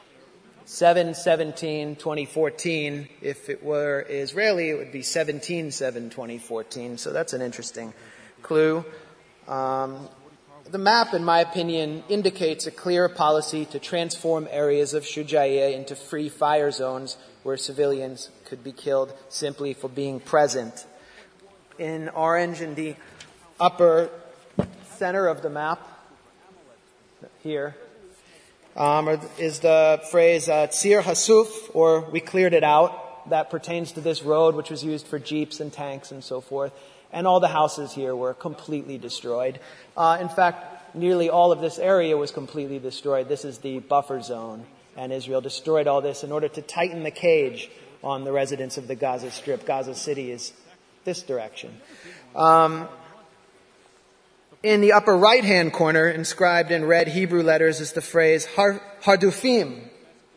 7/17/2014. If it were Israeli, it would be 17/7/2014. So that's an interesting clue. The map, in my opinion, indicates a clear policy to transform areas of Shujaiya into free fire zones where civilians could be killed simply for being present. In orange, in the upper center of the map, here, is the phrase Tzir Hasuf, or we cleared it out. That pertains to this road, which was used for jeeps and tanks and so forth. And all the houses here were completely destroyed. In fact, nearly all of this area was completely destroyed. This is the buffer zone, and Israel destroyed all this in order to tighten the cage on the residents of the Gaza Strip. Gaza City is this direction. In the upper right-hand corner, inscribed in red Hebrew letters, is the phrase Hardufim.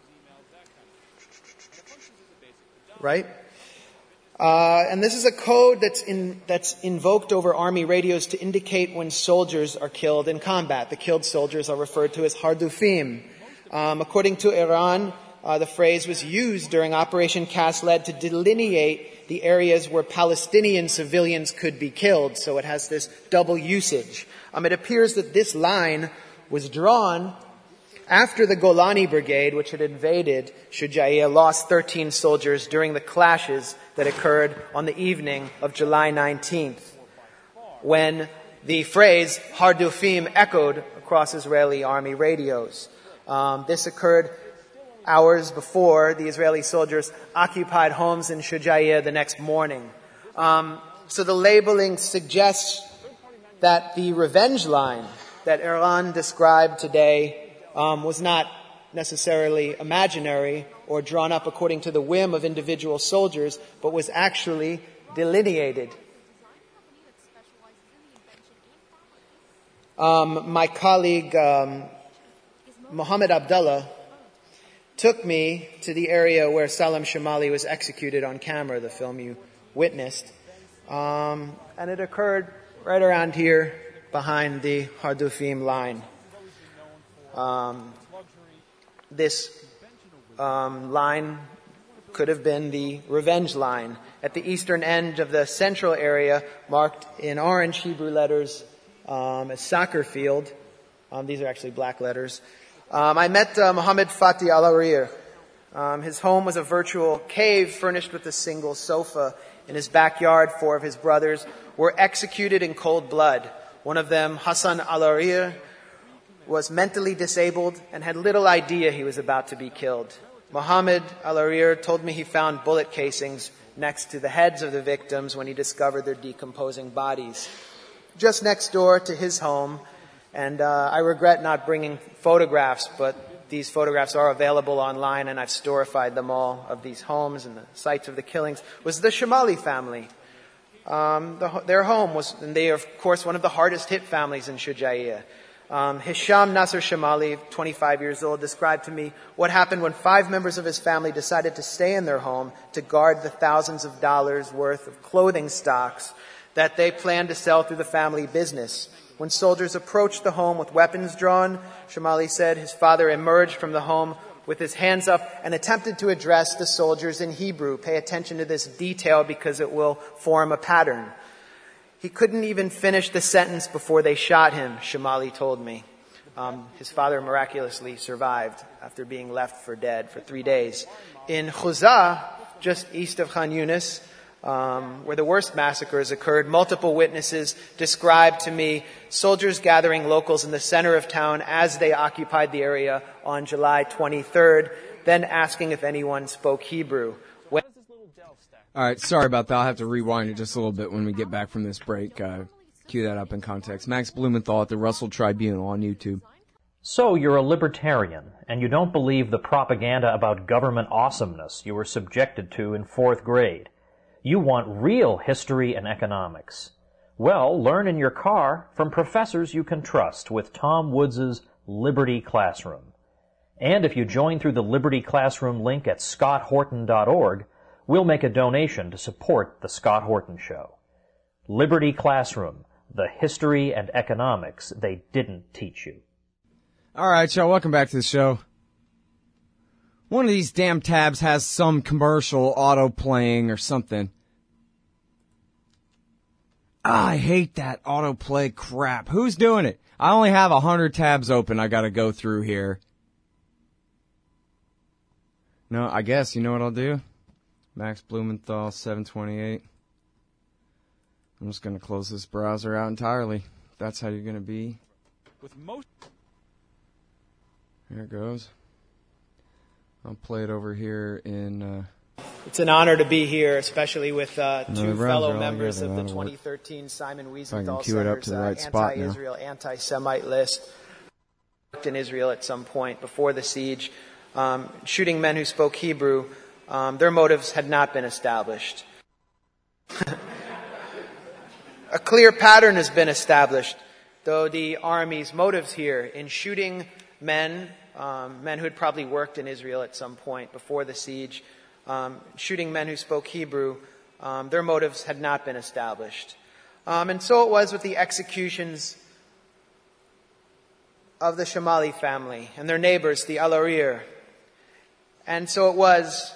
Right? And this is a code that's invoked over army radios to indicate when soldiers are killed in combat. The killed soldiers are referred to as Hardufim. According to Iran, the phrase was used during Operation Cast Lead to delineate the areas where Palestinian civilians could be killed. So it has this double usage. It appears that this line was drawn after the Golani Brigade, which had invaded Shujaiya, lost 13 soldiers during the clashes that occurred on the evening of July 19th, when the phrase Hardufim echoed across Israeli army radios. This occurred hours before the Israeli soldiers occupied homes in Shujaiya the next morning. So the labeling suggests that the revenge line that Iran described today was not necessarily imaginary or drawn up according to the whim of individual soldiers, but was actually delineated. My colleague, Mohammed Abdullah, took me to the area where Salam Shamali was executed on camera, the film you witnessed. And it occurred right around here behind the Hardufim line. This line could have been the revenge line. At the eastern end of the central area, marked in orange Hebrew letters, a soccer field. These are actually black letters. I met Mohammed Fatih Al-Arir. His home was a virtual cave furnished with a single sofa. In his backyard, 4 of his brothers were executed in cold blood. One of them, Hassan Al-Arir, was mentally disabled and had little idea he was about to be killed. Mohammed Al-Arir told me he found bullet casings next to the heads of the victims when he discovered their decomposing bodies. Just next door to his home, and I regret not bringing photographs, but these photographs are available online, and I've storified them all, of these homes and the sites of the killings, was the Shamali family. Their home was, and they are, of course, one of the hardest hit families in Shujaiya. Hisham Nasser Shamali, 25 years old, described to me what happened when 5 members of his family decided to stay in their home to guard the thousands of dollars worth of clothing stocks that they planned to sell through the family business. When soldiers approached the home with weapons drawn, Shamali said his father emerged from the home with his hands up and attempted to address the soldiers in Hebrew. Pay attention to this detail because it will form a pattern. He couldn't even finish the sentence before they shot him, Shamali told me. His father miraculously survived after being left for dead for 3 days. In Khuzah, just east of Khan Yunis, where the worst massacres occurred, multiple witnesses described to me soldiers gathering locals in the center of town as they occupied the area on July 23rd, then asking if anyone spoke Hebrew. All right, sorry about that. I'll have to rewind it just a little bit when we get back from this break. Cue that up in context. Max Blumenthal at the Russell Tribunal on YouTube. So you're a libertarian, and you don't believe the propaganda about government awesomeness you were subjected to in 4th grade. You want real history and economics. Well, learn in your car from professors you can trust with Tom Woods' Liberty Classroom. And if you join through the Liberty Classroom link at scotthorton.org, we'll make a donation to support The Scott Horton Show. Liberty Classroom, the history and economics they didn't teach you. All right, y'all, welcome back to the show. One of these damn tabs has some commercial auto-playing or something. I hate that autoplay crap. Who's doing it? I only have 100 tabs open I gotta go through here. No, I guess, you know what I'll do? Max Blumenthal, 728. I'm just going to close this browser out entirely. That's how you're going to be. There it goes. I'll play it over here in... It's an honor to be here, especially with two fellow members of the 2013 Simon Wiesenthal Center's anti-Israel, anti-Semite list. In Israel at some point before the siege, shooting men who spoke Hebrew. Their motives had not been established. A clear pattern has been established, though the army's motives here in shooting men who had probably worked in Israel at some point before the siege, shooting men who spoke Hebrew, their motives had not been established. And so it was with the executions of the Shamali family and their neighbors, the Al-Arir. And so it was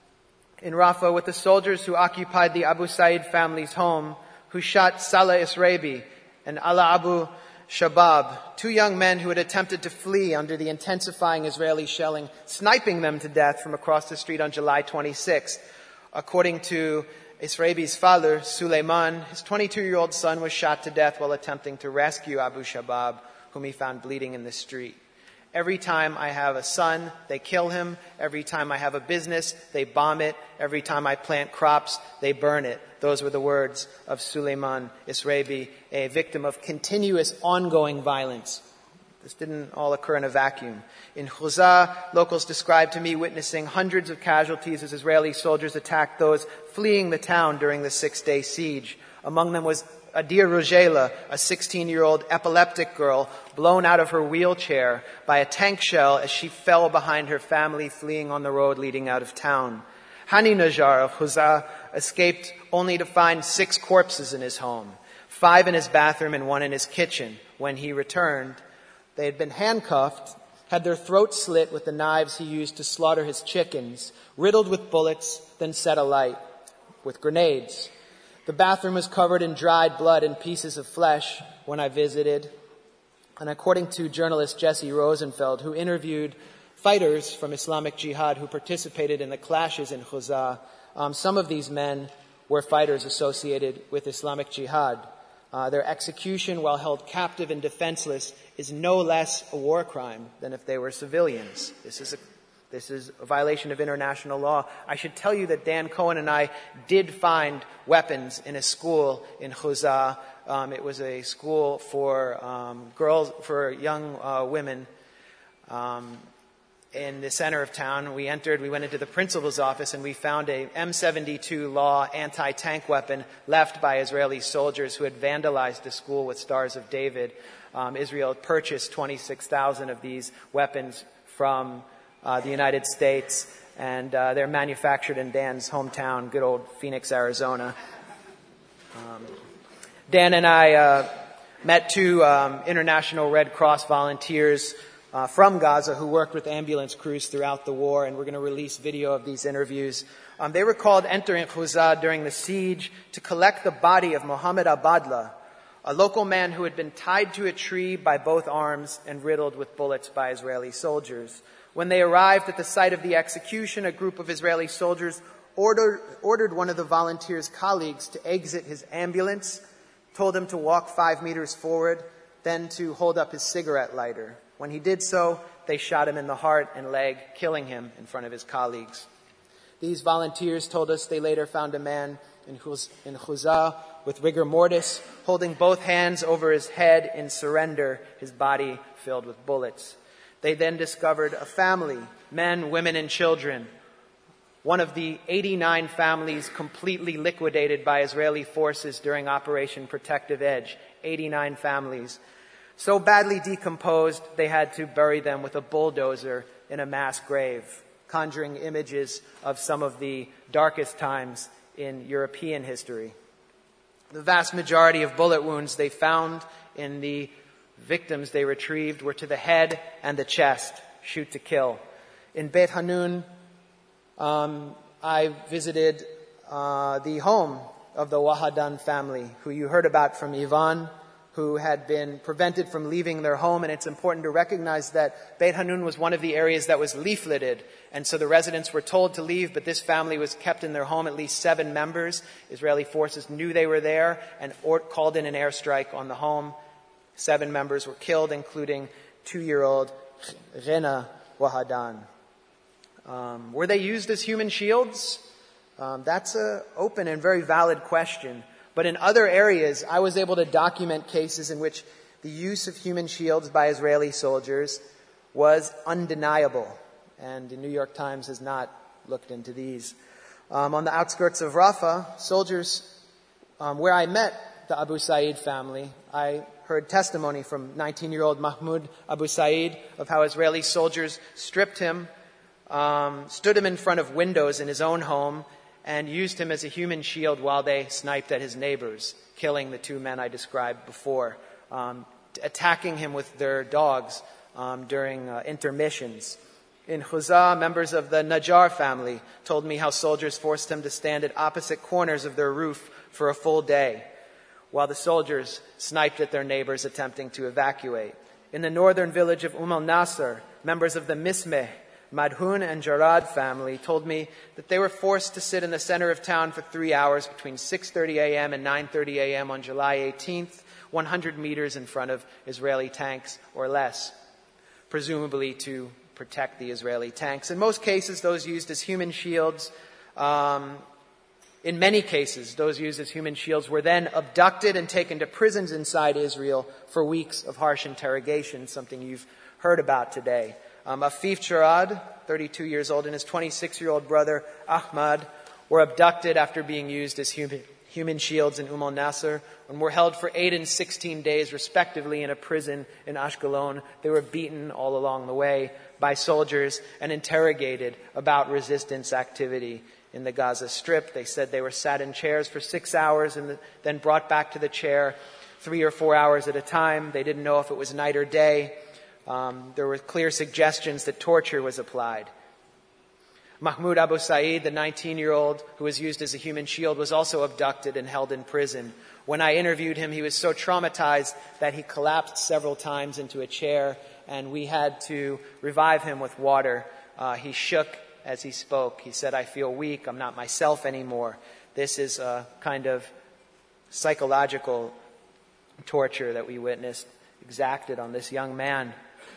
in Rafah with the soldiers who occupied the Abu Said family's home, who shot Salah Israbi and Ala Abu Shabab, two young men who had attempted to flee under the intensifying Israeli shelling, sniping them to death from across the street on July 26th. According to Israbi's father, Suleiman, his 22-year-old son was shot to death while attempting to rescue Abu Shabab, whom he found bleeding in the street. Every time I have a son, they kill him. Every time I have a business, they bomb it. Every time I plant crops, they burn it. Those were the words of Suleiman Israbi, a victim of continuous ongoing violence. This didn't all occur in a vacuum. In Huzah, locals described to me witnessing hundreds of casualties as Israeli soldiers attacked those fleeing the town during the 6-day siege. Among them was Adir Rojela, a 16-year-old epileptic girl, blown out of her wheelchair by a tank shell as she fell behind her family fleeing on the road leading out of town. Hani Najjar of Huzah escaped only to find 6 corpses in his home, 5 in his bathroom and 1 in his kitchen. When he returned, they had been handcuffed, had their throats slit with the knives he used to slaughter his chickens, riddled with bullets, then set alight with grenades. The bathroom was covered in dried blood and pieces of flesh when I visited. And according to journalist Jesse Rosenfeld, who interviewed fighters from Islamic Jihad who participated in the clashes in Huzah, some of these men were fighters associated with Islamic Jihad. Their execution while held captive and defenseless is no less a war crime than if they were civilians. This is a violation of international law. I should tell you that Dan Cohen and I did find weapons in a school in Huzah. It was a school for young women in the center of town. We went into the principal's office, and we found a M72 Law anti-tank weapon left by Israeli soldiers who had vandalized the school with Stars of David. Israel had purchased 26,000 of these weapons from the United States, and they're manufactured in Dan's hometown, good old Phoenix, Arizona. Dan and I met 2 International Red Cross volunteers from Gaza who worked with ambulance crews throughout the war, and we're going to release video of these interviews. They recalled entering Huzah during the siege to collect the body of Mohammed Abadla, a local man who had been tied to a tree by both arms and riddled with bullets by Israeli soldiers. When they arrived at the site of the execution, a group of Israeli soldiers ordered one of the volunteers' colleagues to exit his ambulance, told him to walk 5 meters forward, then to hold up his cigarette lighter. When he did so, they shot him in the heart and leg, killing him in front of his colleagues. These volunteers told us they later found a man in Khuzah with rigor mortis, holding both hands over his head in surrender, his body filled with bullets. They then discovered a family, men, women, and children. One of the 89 families completely liquidated by Israeli forces during Operation Protective Edge. 89 families. So badly decomposed, they had to bury them with a bulldozer in a mass grave, conjuring images of some of the darkest times in European history. The vast majority of bullet wounds they found in the victims they retrieved were to the head and the chest, shoot to kill. In Beit Hanun, I visited the home of the Wahadan family, who you heard about from Ivan, who had been prevented from leaving their home. And it's important to recognize that Beit Hanun was one of the areas that was leafleted. And so the residents were told to leave, but this family was kept in their home, at least 7 members. Israeli forces knew they were there and called in an airstrike on the home. 7 members were killed, including 2-year-old Rena Wahadan. Were they used as human shields? That's an open and very valid question. But in other areas, I was able to document cases in which the use of human shields by Israeli soldiers was undeniable. And the New York Times has not looked into these. On the outskirts of Rafah, soldiers, where I met the Abu Said family, I heard testimony from 19-year-old Mahmoud Abu Said of how Israeli soldiers stripped him, stood him in front of windows in his own home, and used him as a human shield while they sniped at his neighbors, killing the 2 men I described before, attacking him with their dogs during intermissions. In Khuzah, members of the Najjar family told me how soldiers forced him to stand at opposite corners of their roof for a full day, while the soldiers sniped at their neighbors attempting to evacuate. In the northern village of al-Nasr, members of the Mismeh, Madhun and Jarad family told me that they were forced to sit in the center of town for 3 hours between 6:30 a.m. and 9:30 a.m. on July 18th, 100 meters in front of Israeli tanks or less, presumably to protect the Israeli tanks. In most cases, those used as human shields, in many cases, those used as human shields were then abducted and taken to prisons inside Israel for weeks of harsh interrogation, something you've heard about today. Afif Charad, 32 years old, and his 26-year-old brother Ahmad were abducted after being used as human shields in al-Nasr and were held for 8 and 16 days, respectively, in a prison in Ashkelon. They were beaten all along the way by soldiers and interrogated about resistance activity in the Gaza Strip. They said they were sat in chairs for 6 hours and then brought back to the chair 3 or 4 hours at a time. They didn't know if it was night or day. There were clear suggestions that torture was applied. Mahmoud Abu Said, the 19-year-old who was used as a human shield, was also abducted and held in prison. When I interviewed him, he was so traumatized that he collapsed several times into a chair, and we had to revive him with water. He shook as he spoke. He said, "I feel weak. I'm not myself anymore." This is a kind of psychological torture that we witnessed exacted on this young man.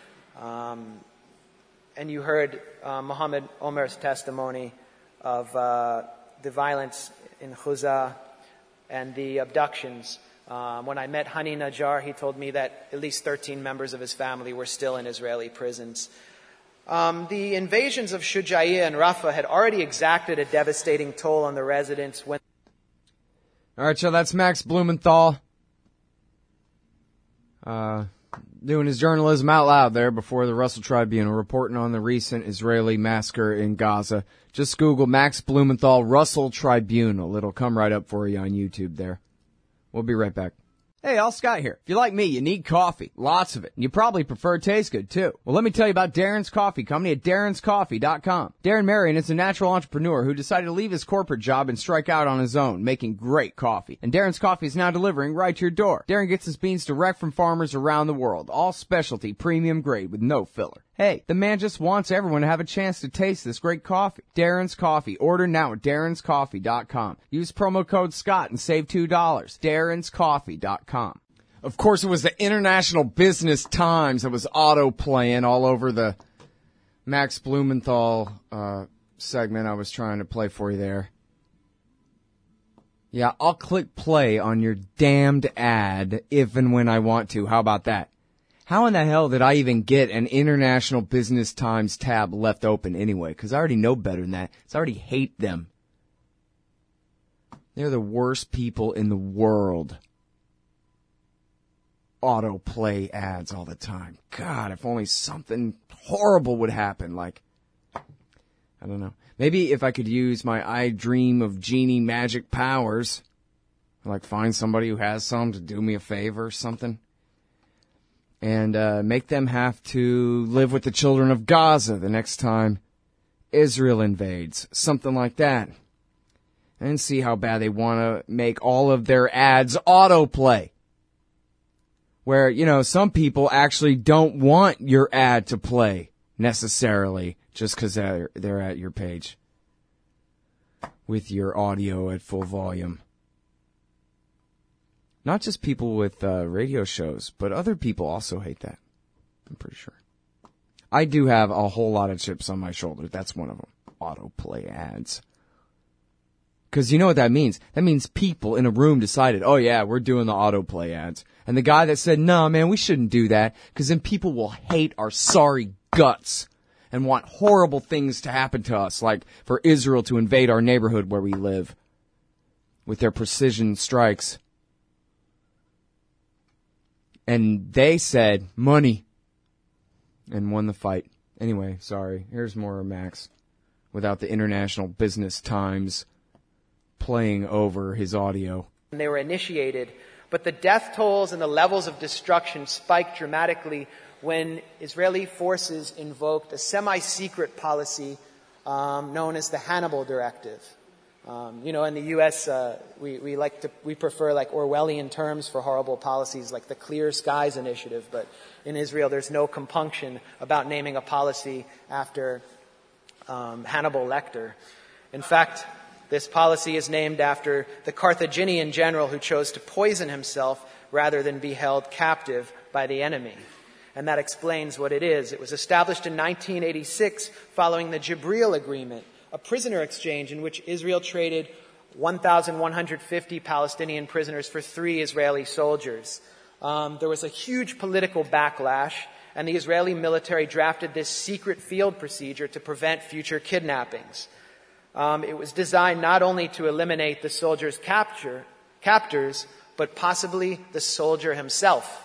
And you heard Mohammed Omer's testimony of the violence in Khuzah and the abductions. When I met Hani Najjar, he told me that at least 13 members of his family were still in Israeli prisons. The invasions of Shujaiya and Rafah had already exacted a devastating toll on the residents when... All right, so that's Max Blumenthal. Doing his journalism out loud there before the Russell Tribune, reporting on the recent Israeli massacre in Gaza. Just Google Max Blumenthal Russell Tribunal. It'll come right up for you on YouTube there. We'll be right back. Hey, Al Scott here. If you're like me, you need coffee. Lots of it. And you probably prefer it tastes good, too. Well, let me tell you about Darren's Coffee Company at darrenscoffee.com. Darren Marion is a natural entrepreneur who decided to leave his corporate job and strike out on his own, making great coffee. And Darren's Coffee is now delivering right to your door. Darren gets his beans direct from farmers around the world. All specialty, premium grade with no filler. Hey, the man just wants everyone to have a chance to taste this great coffee. Darren's Coffee. Order now at darrenscoffee.com. Use promo code Scott and save $2. darrenscoffee.com. Of course, it was the International Business Times that was auto-playing all over the Max Blumenthal segment I was trying to play for you there. Yeah, I'll click play on your damned ad if and when I want to. How about that? How in the hell did I even get an International Business Times tab left open anyway? Because I already know better than that. I already hate them. They're the worst people in the world. Autoplay ads all the time. God, if only something horrible would happen. Like, I don't know. Maybe if I could use my I Dream of Genie magic powers, like find somebody who has some to do me a favor or something, and make them have to live with the children of Gaza the next time Israel invades. Something like that. And see how bad they want to make all of their ads autoplay. Where, you know, some people actually don't want your ad to play necessarily just because they're at your page with your audio at full volume. Not just people with radio shows, but other people also hate that. I'm pretty sure. I do have a whole lot of chips on my shoulder. That's one of them. Autoplay ads. Because you know what that means? That means people in a room decided, oh yeah, we're doing the autoplay ads. And the guy that said, no man, we shouldn't do that, because then people will hate our sorry guts and want horrible things to happen to us, like for Israel to invade our neighborhood where we live with their precision strikes. And they said, money, and won the fight. Anyway, sorry. Here's more Max without the International Business Times playing over his audio. They were initiated, but the death tolls and the levels of destruction spiked dramatically when Israeli forces invoked a semi-secret policy known as the Hannibal Directive. You know, in the U.S., we prefer like Orwellian terms for horrible policies, like the Clear Skies Initiative. But in Israel, there's no compunction about naming a policy after Hannibal Lecter. In fact, this policy is named after the Carthaginian general who chose to poison himself rather than be held captive by the enemy. And that explains what it is. It was established in 1986 following the Jibril Agreement, a prisoner exchange in which Israel traded 1,150 Palestinian prisoners for 3 Israeli soldiers. There was a huge political backlash, and the Israeli military drafted this secret field procedure to prevent future kidnappings. It was designed not only to eliminate the soldier's captors, but possibly the soldier himself.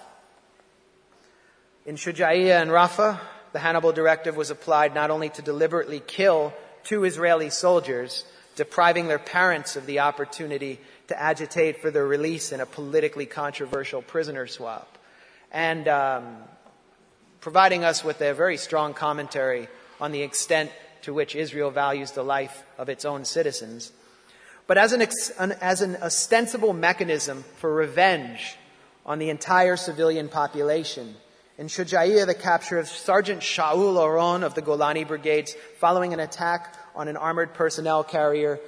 In Shujaiya and Rafah, the Hannibal Directive was applied not only to deliberately kill 2 Israeli soldiers, depriving their parents of the opportunity to agitate for their release in a politically controversial prisoner swap, and providing us with a very strong commentary on the extent to which Israel values the life of its own citizens, but as an ostensible mechanism for revenge on the entire civilian population. In Shujaiya, the capture of Sergeant Shaul Oron of the Golani Brigades following an attack on an armored personnel carrier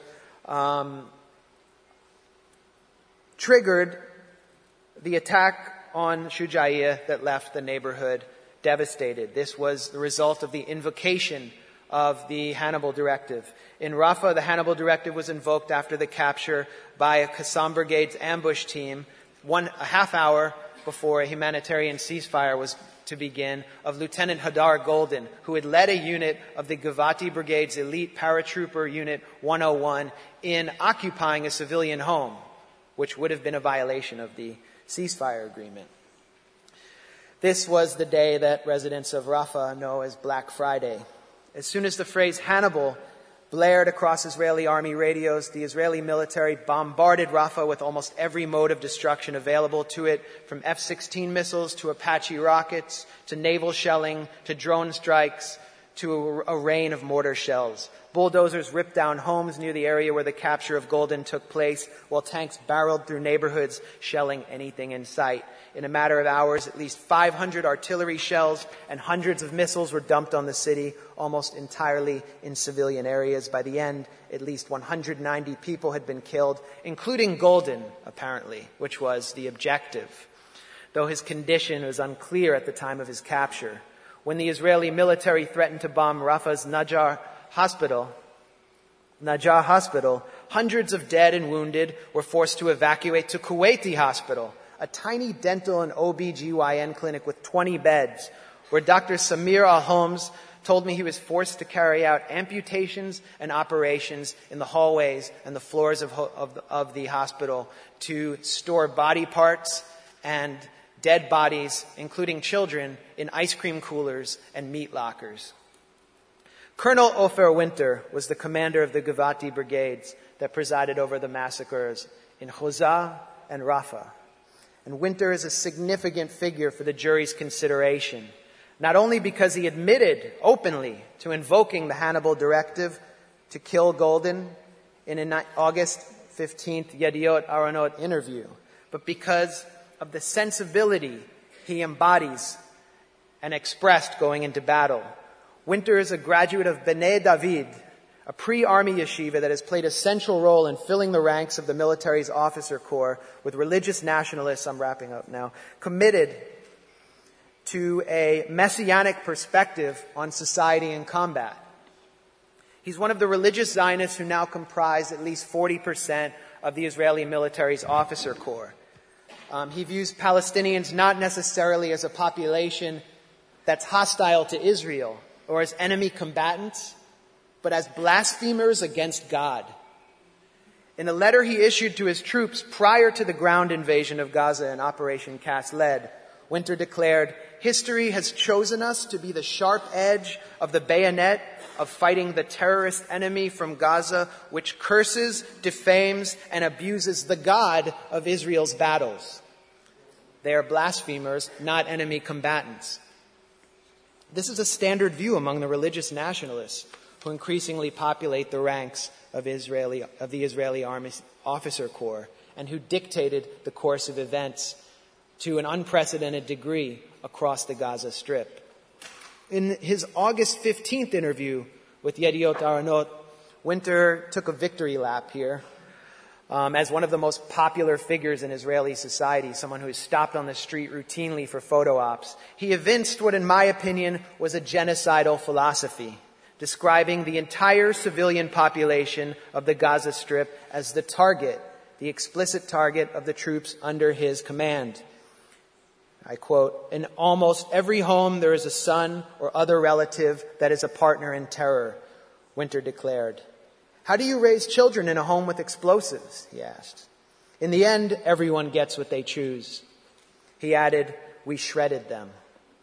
triggered the attack on Shujaiya that left the neighborhood devastated. This was the result of the invocation of the Hannibal Directive. In Rafah, the Hannibal Directive was invoked after the capture by a Qassam Brigade's ambush team a half hour before a humanitarian ceasefire was to begin of Lieutenant Hadar Golden, who had led a unit of the Givati Brigade's elite paratrooper unit 101 in occupying a civilian home, which would have been a violation of the ceasefire agreement. This was the day that residents of Rafah know as Black Friday. As soon as the phrase Hannibal blared across Israeli army radios, the Israeli military bombarded Rafah with almost every mode of destruction available to it, from F-16 missiles to Apache rockets, to naval shelling, to drone strikes, to a rain of mortar shells. Bulldozers ripped down homes near the area where the capture of Golden took place, while tanks barreled through neighborhoods, shelling anything in sight. In a matter of hours, at least 500 artillery shells and hundreds of missiles were dumped on the city, almost entirely in civilian areas. By the end, at least 190 people had been killed, including Golden, apparently, which was the objective, though his condition was unclear at the time of his capture. When the Israeli military threatened to bomb Rafah's Najjar hospital, Najah Hospital, hundreds of dead and wounded were forced to evacuate to Kuwaiti Hospital, a tiny dental and OB-GYN clinic with 20 beds, where Dr. Samir Al-Holmes told me he was forced to carry out amputations and operations in the hallways and the floors of the hospital to store body parts and dead bodies, including children, in ice cream coolers and meat lockers. Colonel Ofer Winter was the commander of the Givati brigades that presided over the massacres in Hosea and Rafah. And Winter is a significant figure for the jury's consideration, not only because he admitted openly to invoking the Hannibal directive to kill Golden in an August 15th Yediot Aharonot interview, but because of the sensibility he embodies and expressed going into battle. Winter is a graduate of B'nai David, a pre-army yeshiva that has played a central role in filling the ranks of the military's officer corps with religious nationalists, I'm wrapping up now, committed to a messianic perspective on society and combat. He's one of the religious Zionists who now comprise at least 40% of the Israeli military's officer corps. He views Palestinians not necessarily as a population that's hostile to Israel or as enemy combatants, but as blasphemers against God. In a letter he issued to his troops prior to the ground invasion of Gaza in Operation Cast Lead, Winter declared, "History has chosen us to be the sharp edge of the bayonet of fighting the terrorist enemy from Gaza, which curses, defames, and abuses the God of Israel's battles. They are blasphemers, not enemy combatants." This is a standard view among the religious nationalists who increasingly populate the ranks of the Israeli Army officer corps and who dictated the course of events to an unprecedented degree across the Gaza Strip. In his August 15th interview with Yediot Aharonot, Winter took a victory lap here as one of the most popular figures in Israeli society, someone who is stopped on the street routinely for photo ops. He evinced what, in my opinion, was a genocidal philosophy, describing the entire civilian population of the Gaza Strip as the target, the explicit target of the troops under his command. I quote, "In almost every home there is a son or other relative that is a partner in terror," Winter declared. "How do you raise children in a home with explosives?" he asked. "In the end, everyone gets what they choose." He added, "We shredded them."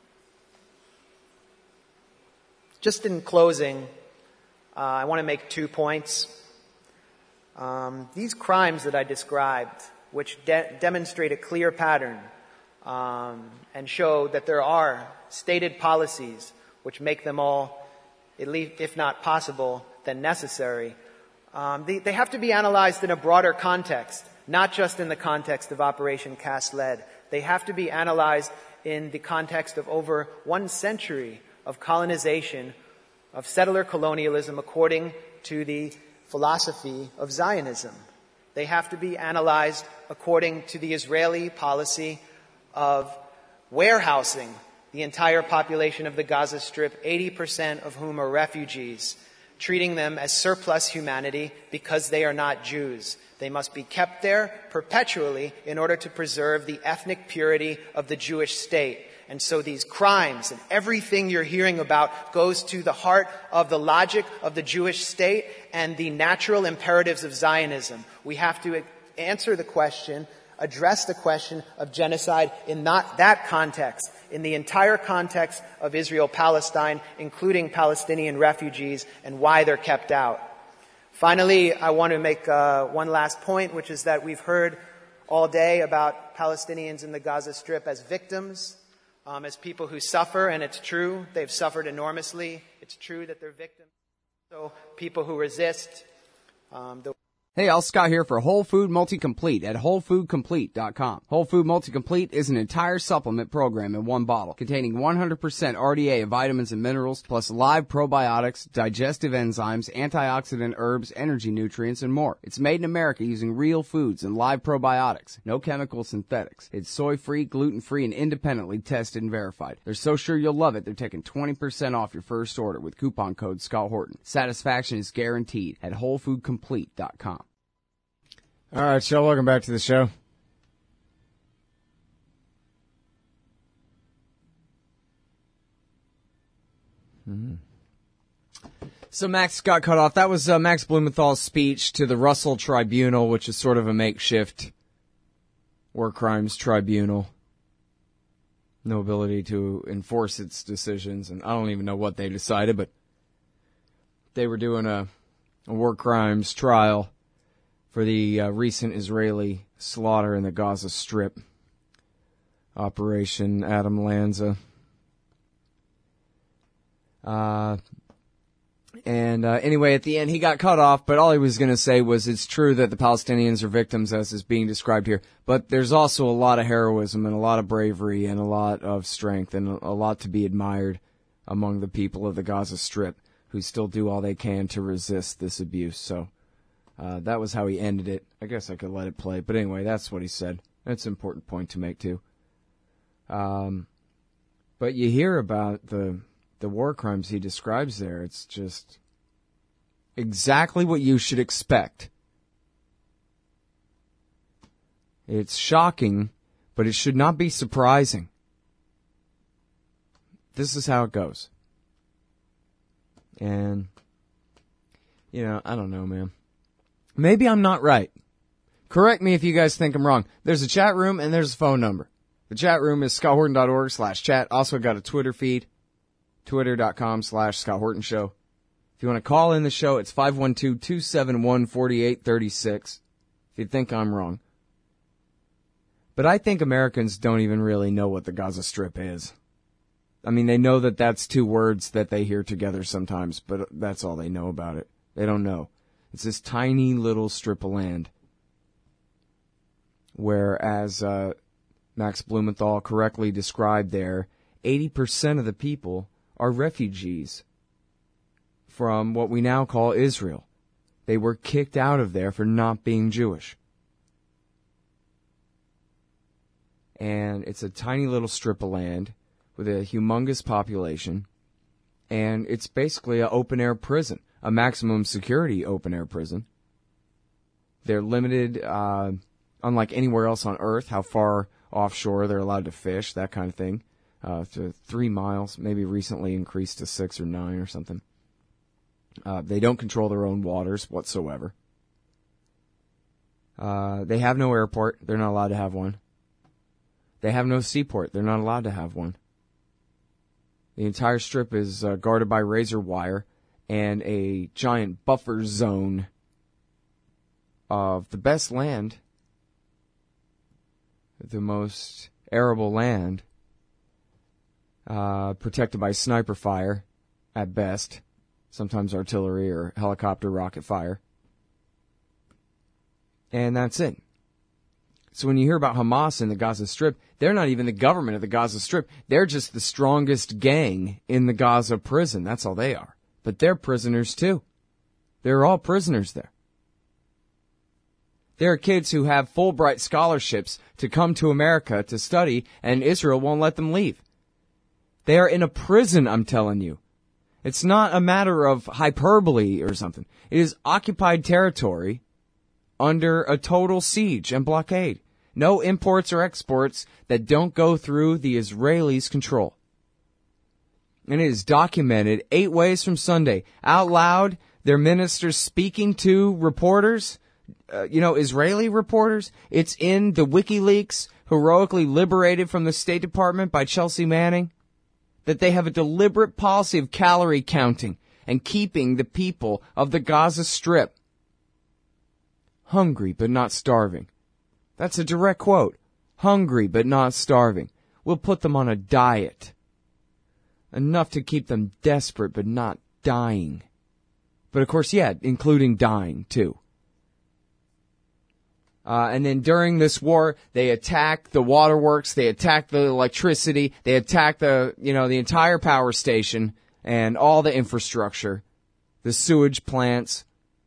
Just in closing, I want to make 2 points. These crimes that I described, which demonstrate a clear pattern and show that there are stated policies which make them all, at least if not possible, then necessary, they have to be analyzed in a broader context, not just in the context of Operation Cast Lead. They have to be analyzed in the context of over 1 century of colonization, of settler colonialism according to the philosophy of Zionism. They have to be analyzed according to the Israeli policy of warehousing the entire population of the Gaza Strip, 80% of whom are refugees, treating them as surplus humanity because they are not Jews. They must be kept there perpetually in order to preserve the ethnic purity of the Jewish state. And so these crimes and everything you're hearing about goes to the heart of the logic of the Jewish state and the natural imperatives of Zionism. We have to answer the question, address the question of genocide in not that context, in the entire context of Israel-Palestine, including Palestinian refugees and why they're kept out. Finally, I want to make one last point, which is that we've heard all day about Palestinians in the Gaza Strip as victims, as people who suffer, and it's true, they've suffered enormously. It's true that they're victims. So people who resist. Hey, Al Scott here for Whole Food Multi-Complete at WholeFoodComplete.com. Whole Food Multi-Complete is an entire supplement program in one bottle containing 100% RDA of vitamins and minerals, plus live probiotics, digestive enzymes, antioxidant herbs, energy nutrients, and more. It's made in America using real foods and live probiotics. No chemical synthetics. It's soy-free, gluten-free, and independently tested and verified. They're so sure you'll love it, they're taking 20% off your first order with coupon code Scott Horton. Satisfaction is guaranteed at WholeFoodComplete.com. All right, Shel, welcome back to the show. So Max got cut off. That was Max Blumenthal's speech to the Russell Tribunal, which is sort of a makeshift war crimes tribunal. No ability to enforce its decisions, and I don't even know what they decided, but they were doing a war crimes trial for the recent Israeli slaughter in the Gaza Strip, Operation Adam Lanza. Anyway, at the end, he got cut off, but all he was going to say was it's true that the Palestinians are victims, as is being described here, but there's also a lot of heroism and a lot of bravery and a lot of strength and a lot to be admired among the people of the Gaza Strip who still do all they can to resist this abuse. So that was how he ended it. I guess I could let it play. But anyway, that's what he said. That's an important point to make, too. But you hear about the war crimes he describes there. It's just exactly what you should expect. It's shocking, but it should not be surprising. This is how it goes. And, I don't know, man. Maybe I'm not right. Correct me if you guys think I'm wrong. There's a chat room and there's a phone number. The chat room is scotthorton.org/chat. Also got a Twitter feed, twitter.com/Scott Horton Show. If you want to call in the show, it's 512-271-4836. If you think I'm wrong. But I think Americans don't even really know what the Gaza Strip is. I mean, they know that that's two words that they hear together sometimes, but that's all they know about it. They don't know. It's this tiny little strip of land where, as Max Blumenthal correctly described there, 80% of the people are refugees from what we now call Israel. They were kicked out of there for not being Jewish. And it's a tiny little strip of land with a humongous population, and it's basically an open-air prison. A maximum security open-air prison. They're limited, unlike anywhere else on Earth, how far offshore they're allowed to fish, that kind of thing. To 3 miles, maybe recently increased to 6 or 9 or something. They don't control their own waters whatsoever. They have no airport. They're not allowed to have one. They have no seaport. They're not allowed to have one. The entire strip is guarded by razor wire and a giant buffer zone of the best land, the most arable land, protected by sniper fire at best, sometimes artillery or helicopter rocket fire. And that's it. So when you hear about Hamas in the Gaza Strip, they're not even the government of the Gaza Strip. They're just the strongest gang in the Gaza prison. That's all they are. But they're prisoners too. They're all prisoners there. There are kids who have Fulbright scholarships to come to America to study, and Israel won't let them leave. They are in a prison, I'm telling you. It's not a matter of hyperbole or something. It is occupied territory under a total siege and blockade. No imports or exports that don't go through the Israelis' control. And it is documented 8 ways from Sunday. Out loud, their ministers speaking to reporters, Israeli reporters. It's in the WikiLeaks, heroically liberated from the State Department by Chelsea Manning, that they have a deliberate policy of calorie counting and keeping the people of the Gaza Strip hungry but not starving. That's a direct quote. Hungry but not starving. We'll put them on a diet. Enough to keep them desperate but not dying. But of course, including dying too. And then during this war, they attack the waterworks, they attack the electricity, they attack the entire power station and all the infrastructure, the sewage plants.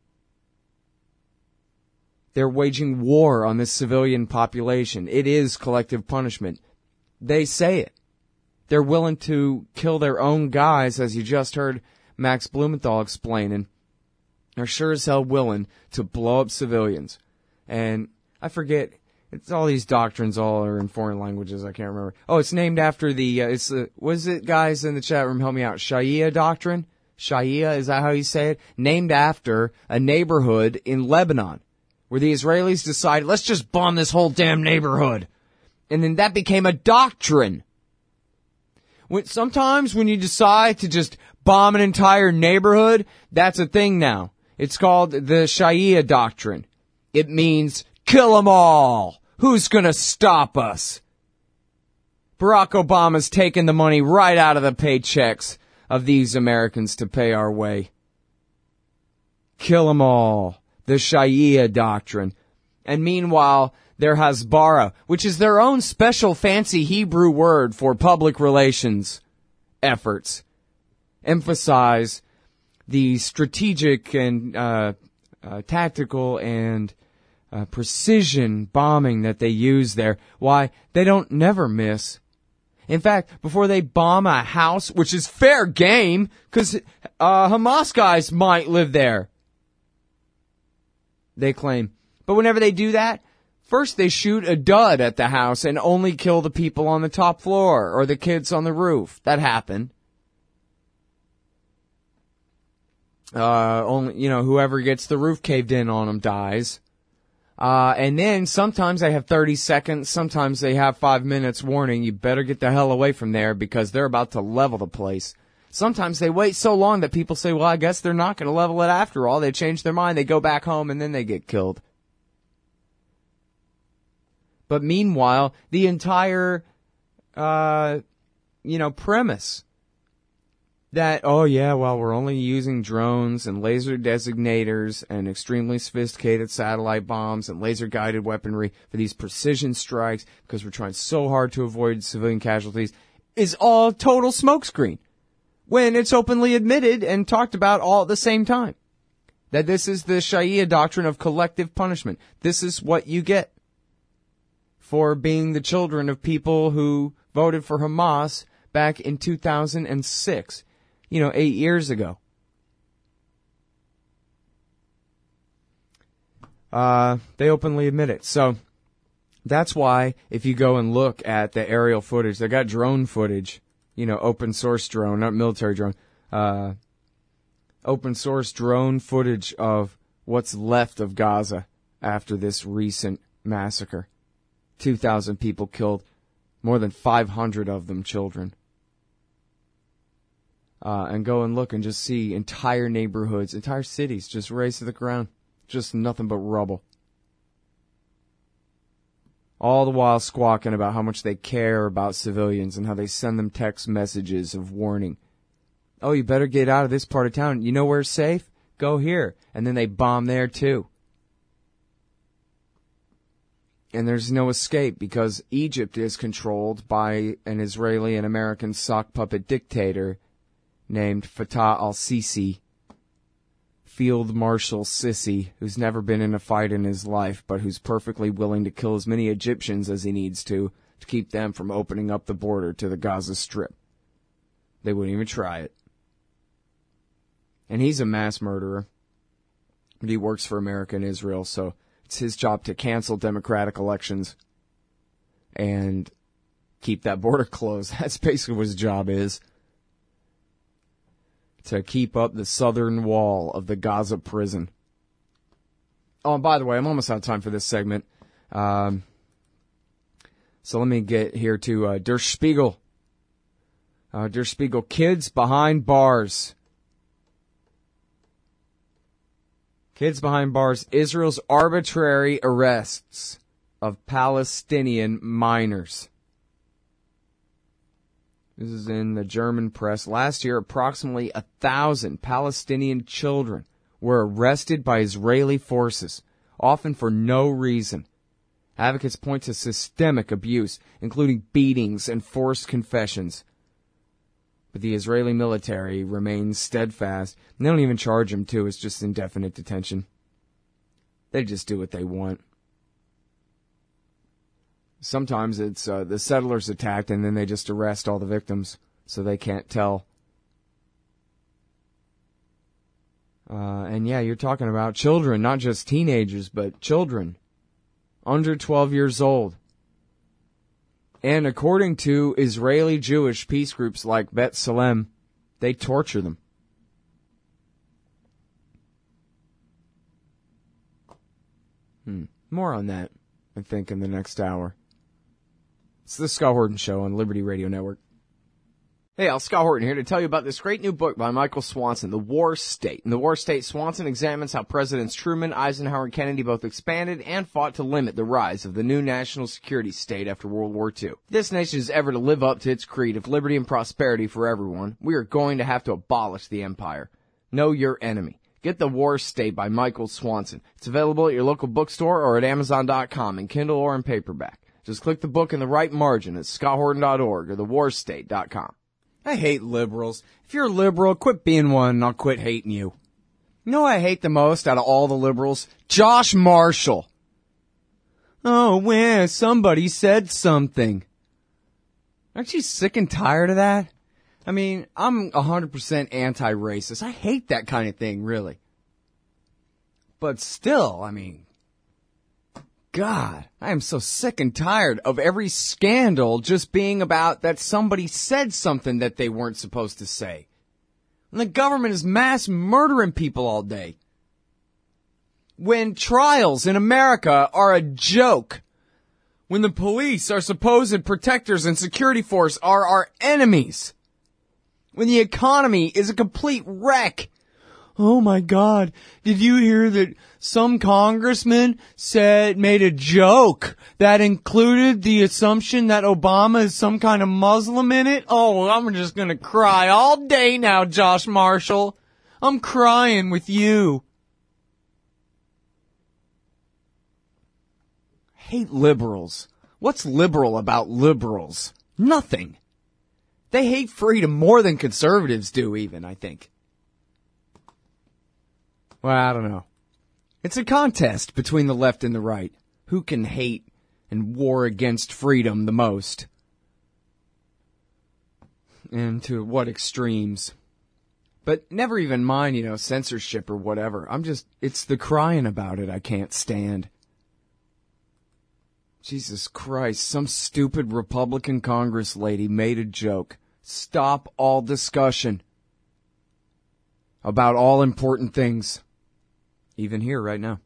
They're waging war on this civilian population. It is collective punishment. They say it. They're willing to kill their own guys, as you just heard Max Blumenthal explaining. They're sure as hell willing to blow up civilians. And I forget, it's all these doctrines all are in foreign languages, I can't remember. Oh, it's named after what is it, guys in the chat room, help me out, Sharia doctrine? Sharia, is that how you say it? Named after a neighborhood in Lebanon, where the Israelis decided, let's just bomb this whole damn neighborhood. And then that became a doctrine. Sometimes when you decide to just bomb an entire neighborhood, that's a thing now. It's called the Sharia doctrine. It means kill them all. Who's gonna stop us? Barack Obama's taking the money right out of the paychecks of these Americans to pay our way. Kill them all. The Sharia doctrine. And meanwhile, their Hasbara, which is their own special fancy Hebrew word for public relations efforts, emphasize the strategic and tactical and precision bombing that they use there. Why? They don't never miss. In fact, before they bomb a house, which is fair game, because Hamas guys might live there, they claim. But whenever they do that, first they shoot a dud at the house and only kill the people on the top floor or the kids on the roof. That happened. Whoever gets the roof caved in on them dies. And then sometimes they have 30 seconds, sometimes they have 5 minutes warning. You better get the hell away from there because they're about to level the place. Sometimes they wait so long that people say, well, I guess they're not going to level it after all. They change their mind, they go back home, and then they get killed. But meanwhile, the entire, premise that, we're only using drones and laser designators and extremely sophisticated satellite bombs and laser-guided weaponry for these precision strikes because we're trying so hard to avoid civilian casualties is all total smokescreen. When it's openly admitted and talked about all at the same time. That this is the Sharia doctrine of collective punishment. This is what you get for being the children of people who voted for Hamas back in 2006. 8 years ago. They openly admit it. So that's why if you go and look at the aerial footage, they got drone footage, open source drone, not military drone, open source drone footage of what's left of Gaza after this recent massacre. 2,000 people killed, more than 500 of them children. And go and look and just see entire neighborhoods, entire cities just razed to the ground. Just nothing but rubble. All the while squawking about how much they care about civilians and how they send them text messages of warning. Oh, you better get out of this part of town. You know where's safe? Go here. And then they bomb there too. And there's no escape because Egypt is controlled by an Israeli and American sock puppet dictator named Fattah al-Sisi, Field Marshal Sisi, who's never been in a fight in his life, but who's perfectly willing to kill as many Egyptians as he needs to keep them from opening up the border to the Gaza Strip. They wouldn't even try it. And he's a mass murderer. But he works for America and Israel, so it's his job to cancel democratic elections and keep that border closed. That's basically what his job is. To keep up the southern wall of the Gaza prison. Oh, and by the way, I'm almost out of time for this segment. So let me get here to Der Spiegel. Der Spiegel, kids behind bars. Kids behind bars. Israel's arbitrary arrests of Palestinian minors. This is in the German press. Last year, approximately 1,000 Palestinian children were arrested by Israeli forces, often for no reason, Advocates point to systemic abuse, including beatings and forced confessions. But the Israeli military remains steadfast. And they don't even charge him, too. It's just indefinite detention. They just do what they want. Sometimes it's the settlers attacked, and then they just arrest all the victims, so they can't tell. And yeah, you're talking about children, not just teenagers, but children. Under 12 years old. And according to Israeli Jewish peace groups like Bet Salem, they torture them. More on that, I think, in the next hour. It's the Scott Horton Show on Liberty Radio Network. Hey, Scott Horton here to tell you about this great new book by Michael Swanson, The War State. In The War State, Swanson examines how Presidents Truman, Eisenhower, and Kennedy both expanded and fought to limit the rise of the new national security state after World War II. If this nation is ever to live up to its creed of liberty and prosperity for everyone, we are going to have to abolish the empire. Know your enemy. Get The War State by Michael Swanson. It's available at your local bookstore or at Amazon.com in Kindle or in paperback. Just click the book in the right margin at scotthorton.org or thewarstate.com. I hate liberals. If you're a liberal, quit being one and I'll quit hating you. You know what I hate the most out of all the liberals? Josh Marshall. Oh, well, somebody said something. Aren't you sick and tired of that? I mean, I'm 100% anti-racist. I hate that kind of thing, really. But still, I mean, God, I am so sick and tired of every scandal just being about that somebody said something that they weren't supposed to say. And the government is mass murdering people all day. When trials in America are a joke. When the police, our supposed protectors and security force, are our enemies. When the economy is a complete wreck. Oh my God, did you hear that some congressman made a joke that included the assumption that Obama is some kind of Muslim in it? Oh, I'm just gonna cry all day now, Josh Marshall. I'm crying with you. I hate liberals. What's liberal about liberals? Nothing. They hate freedom more than conservatives do even, I think. Well, I don't know. It's a contest between the left and the right. Who can hate and war against freedom the most? And to what extremes? But never even mind, censorship or whatever. It's the crying about it I can't stand. Jesus Christ, some stupid Republican Congress lady made a joke. Stop all discussion about all important things. Even here right now.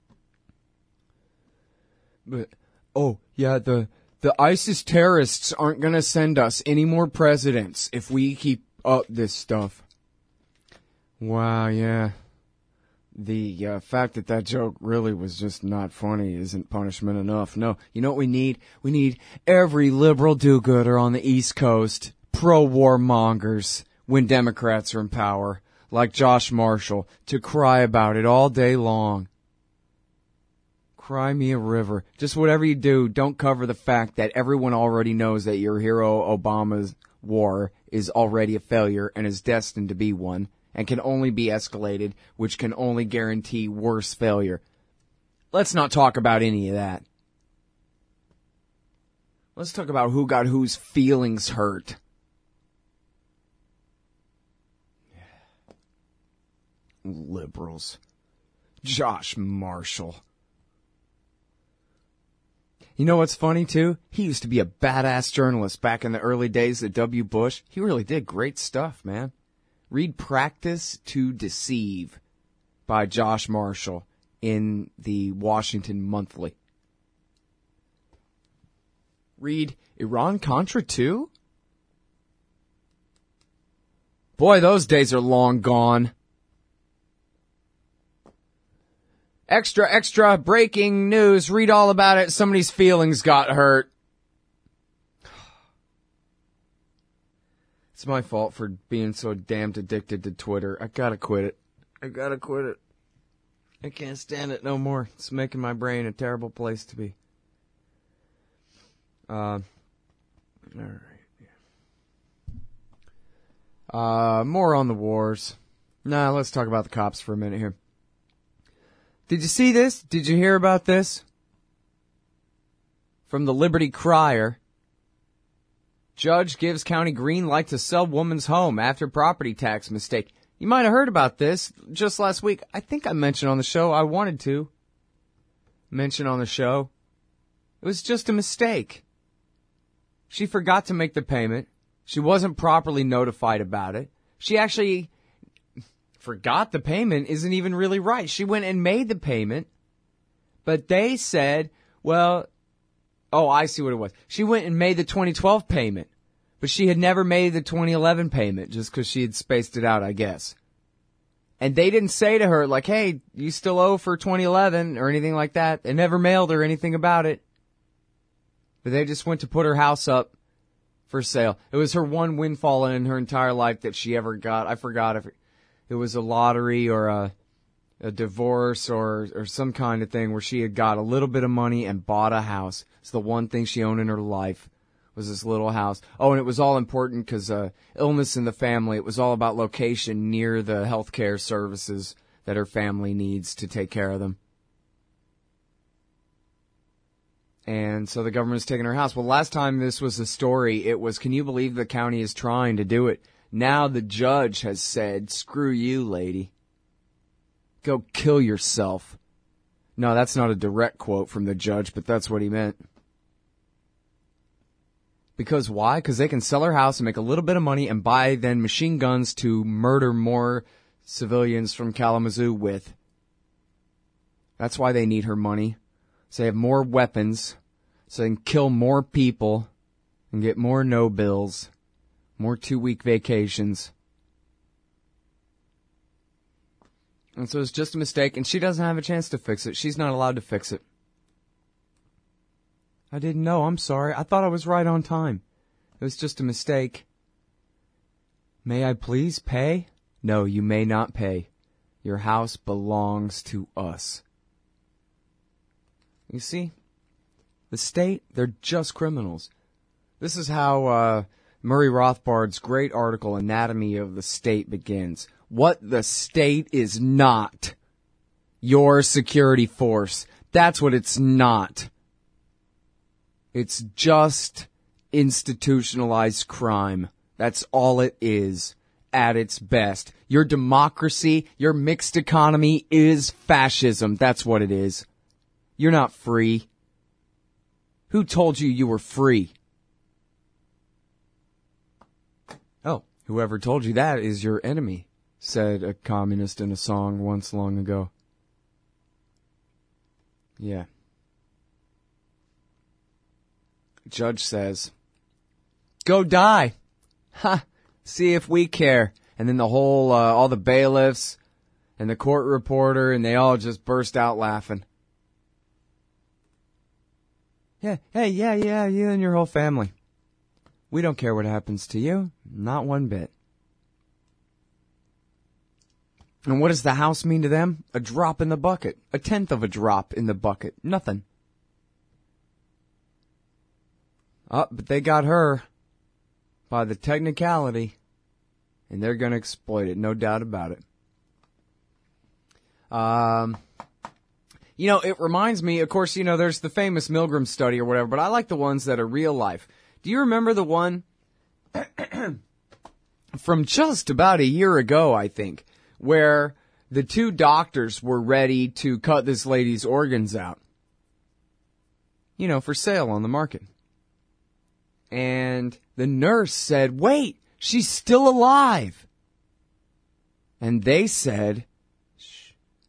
But, oh, yeah, the ISIS terrorists aren't going to send us any more presidents if we keep up this stuff. Wow, yeah. The fact that joke really was just not funny isn't punishment enough. No, you know what we need? We need every liberal do-gooder on the East Coast, pro-war mongers, when Democrats are in power, like Josh Marshall, to cry about it all day long. Cry me a river. Just whatever you do, don't cover the fact that everyone already knows that your hero Obama's war is already a failure and is destined to be one, and can only be escalated, which can only guarantee worse failure. Let's not talk about any of that. Let's talk about who got whose feelings hurt. Liberals. Josh Marshall. You know what's funny, too? He used to be a badass journalist back in the early days of W. Bush. He really did great stuff, man. Read Practice to Deceive by Josh Marshall in the Washington Monthly. Read Iran-Contra too? Boy, those days are long gone. Extra, breaking news. Read all about it. Somebody's feelings got hurt. It's my fault for being so damned addicted to Twitter. I gotta quit it. I can't stand it no more. It's making my brain a terrible place to be. All right. More on the wars. Nah, let's talk about the cops for a minute here. Did you see this? Did you hear about this? From the Liberty Crier. Judge gives county green light to sell woman's home after property tax mistake. You might have heard about this just last week. I think I mentioned on the show. I wanted to mention on the show. It was just a mistake. She forgot to make the payment. She wasn't properly notified about it. She actually forgot the payment isn't even really right. She went and made the payment, but they said, well, oh, I see what it was. She went and made the 2012 payment, but she had never made the 2011 payment just because she had spaced it out, I guess. And they didn't say to her, like, hey, you still owe for 2011 or anything like that. They never mailed her anything about it. But they just went to put her house up for sale. It was her one windfall in her entire life that she ever got. I forgot if it was a lottery or a divorce or some kind of thing where she had got a little bit of money and bought a house. It's the one thing she owned in her life was this little house. Oh, and it was all important because illness in the family. It was all about location near the healthcare services that her family needs to take care of them. And so the government's taking her house. Well, last time this was a story, it was, can you believe the county is trying to do it? Now the judge has said, screw you, lady. Go kill yourself. No, that's not a direct quote from the judge, but that's what he meant. Because why? Because they can sell her house and make a little bit of money and buy then machine guns to murder more civilians from Kalamazoo with. That's why they need her money. So they have more weapons, so they can kill more people and get more no bills, more 2-week vacations. And so it's just a mistake, and she doesn't have a chance to fix it. She's not allowed to fix it. I didn't know. I'm sorry. I thought I was right on time. It was just a mistake. May I please pay? No, you may not pay. Your house belongs to us. You see? The state, they're just criminals. This is how Murray Rothbard's great article, Anatomy of the State, begins. What the state is not. Your security force. That's what it's not. It's just institutionalized crime. That's all it is at its best. Your democracy, your mixed economy is fascism. That's what it is. You're not free. Who told you you were free? Oh, whoever told you that is your enemy, said a communist in a song once long ago. Yeah. Judge says, go die. Ha! See if we care. And then the whole, all the bailiffs and the court reporter, and they all just burst out laughing. Yeah, hey, yeah, you and your whole family. We don't care what happens to you. Not one bit. And what does the house mean to them? A drop in the bucket. A tenth of a drop in the bucket. Nothing. Oh, but they got her by the technicality, and they're going to exploit it, no doubt about it. You know, it reminds me, of course, you know, there's the famous Milgram study or whatever, but I like the ones that are real life. Do you remember the one from just about a year ago, I think, where the two doctors were ready to cut this lady's organs out, you know, for sale on the market? And the nurse said, wait, she's still alive. And they said, shh.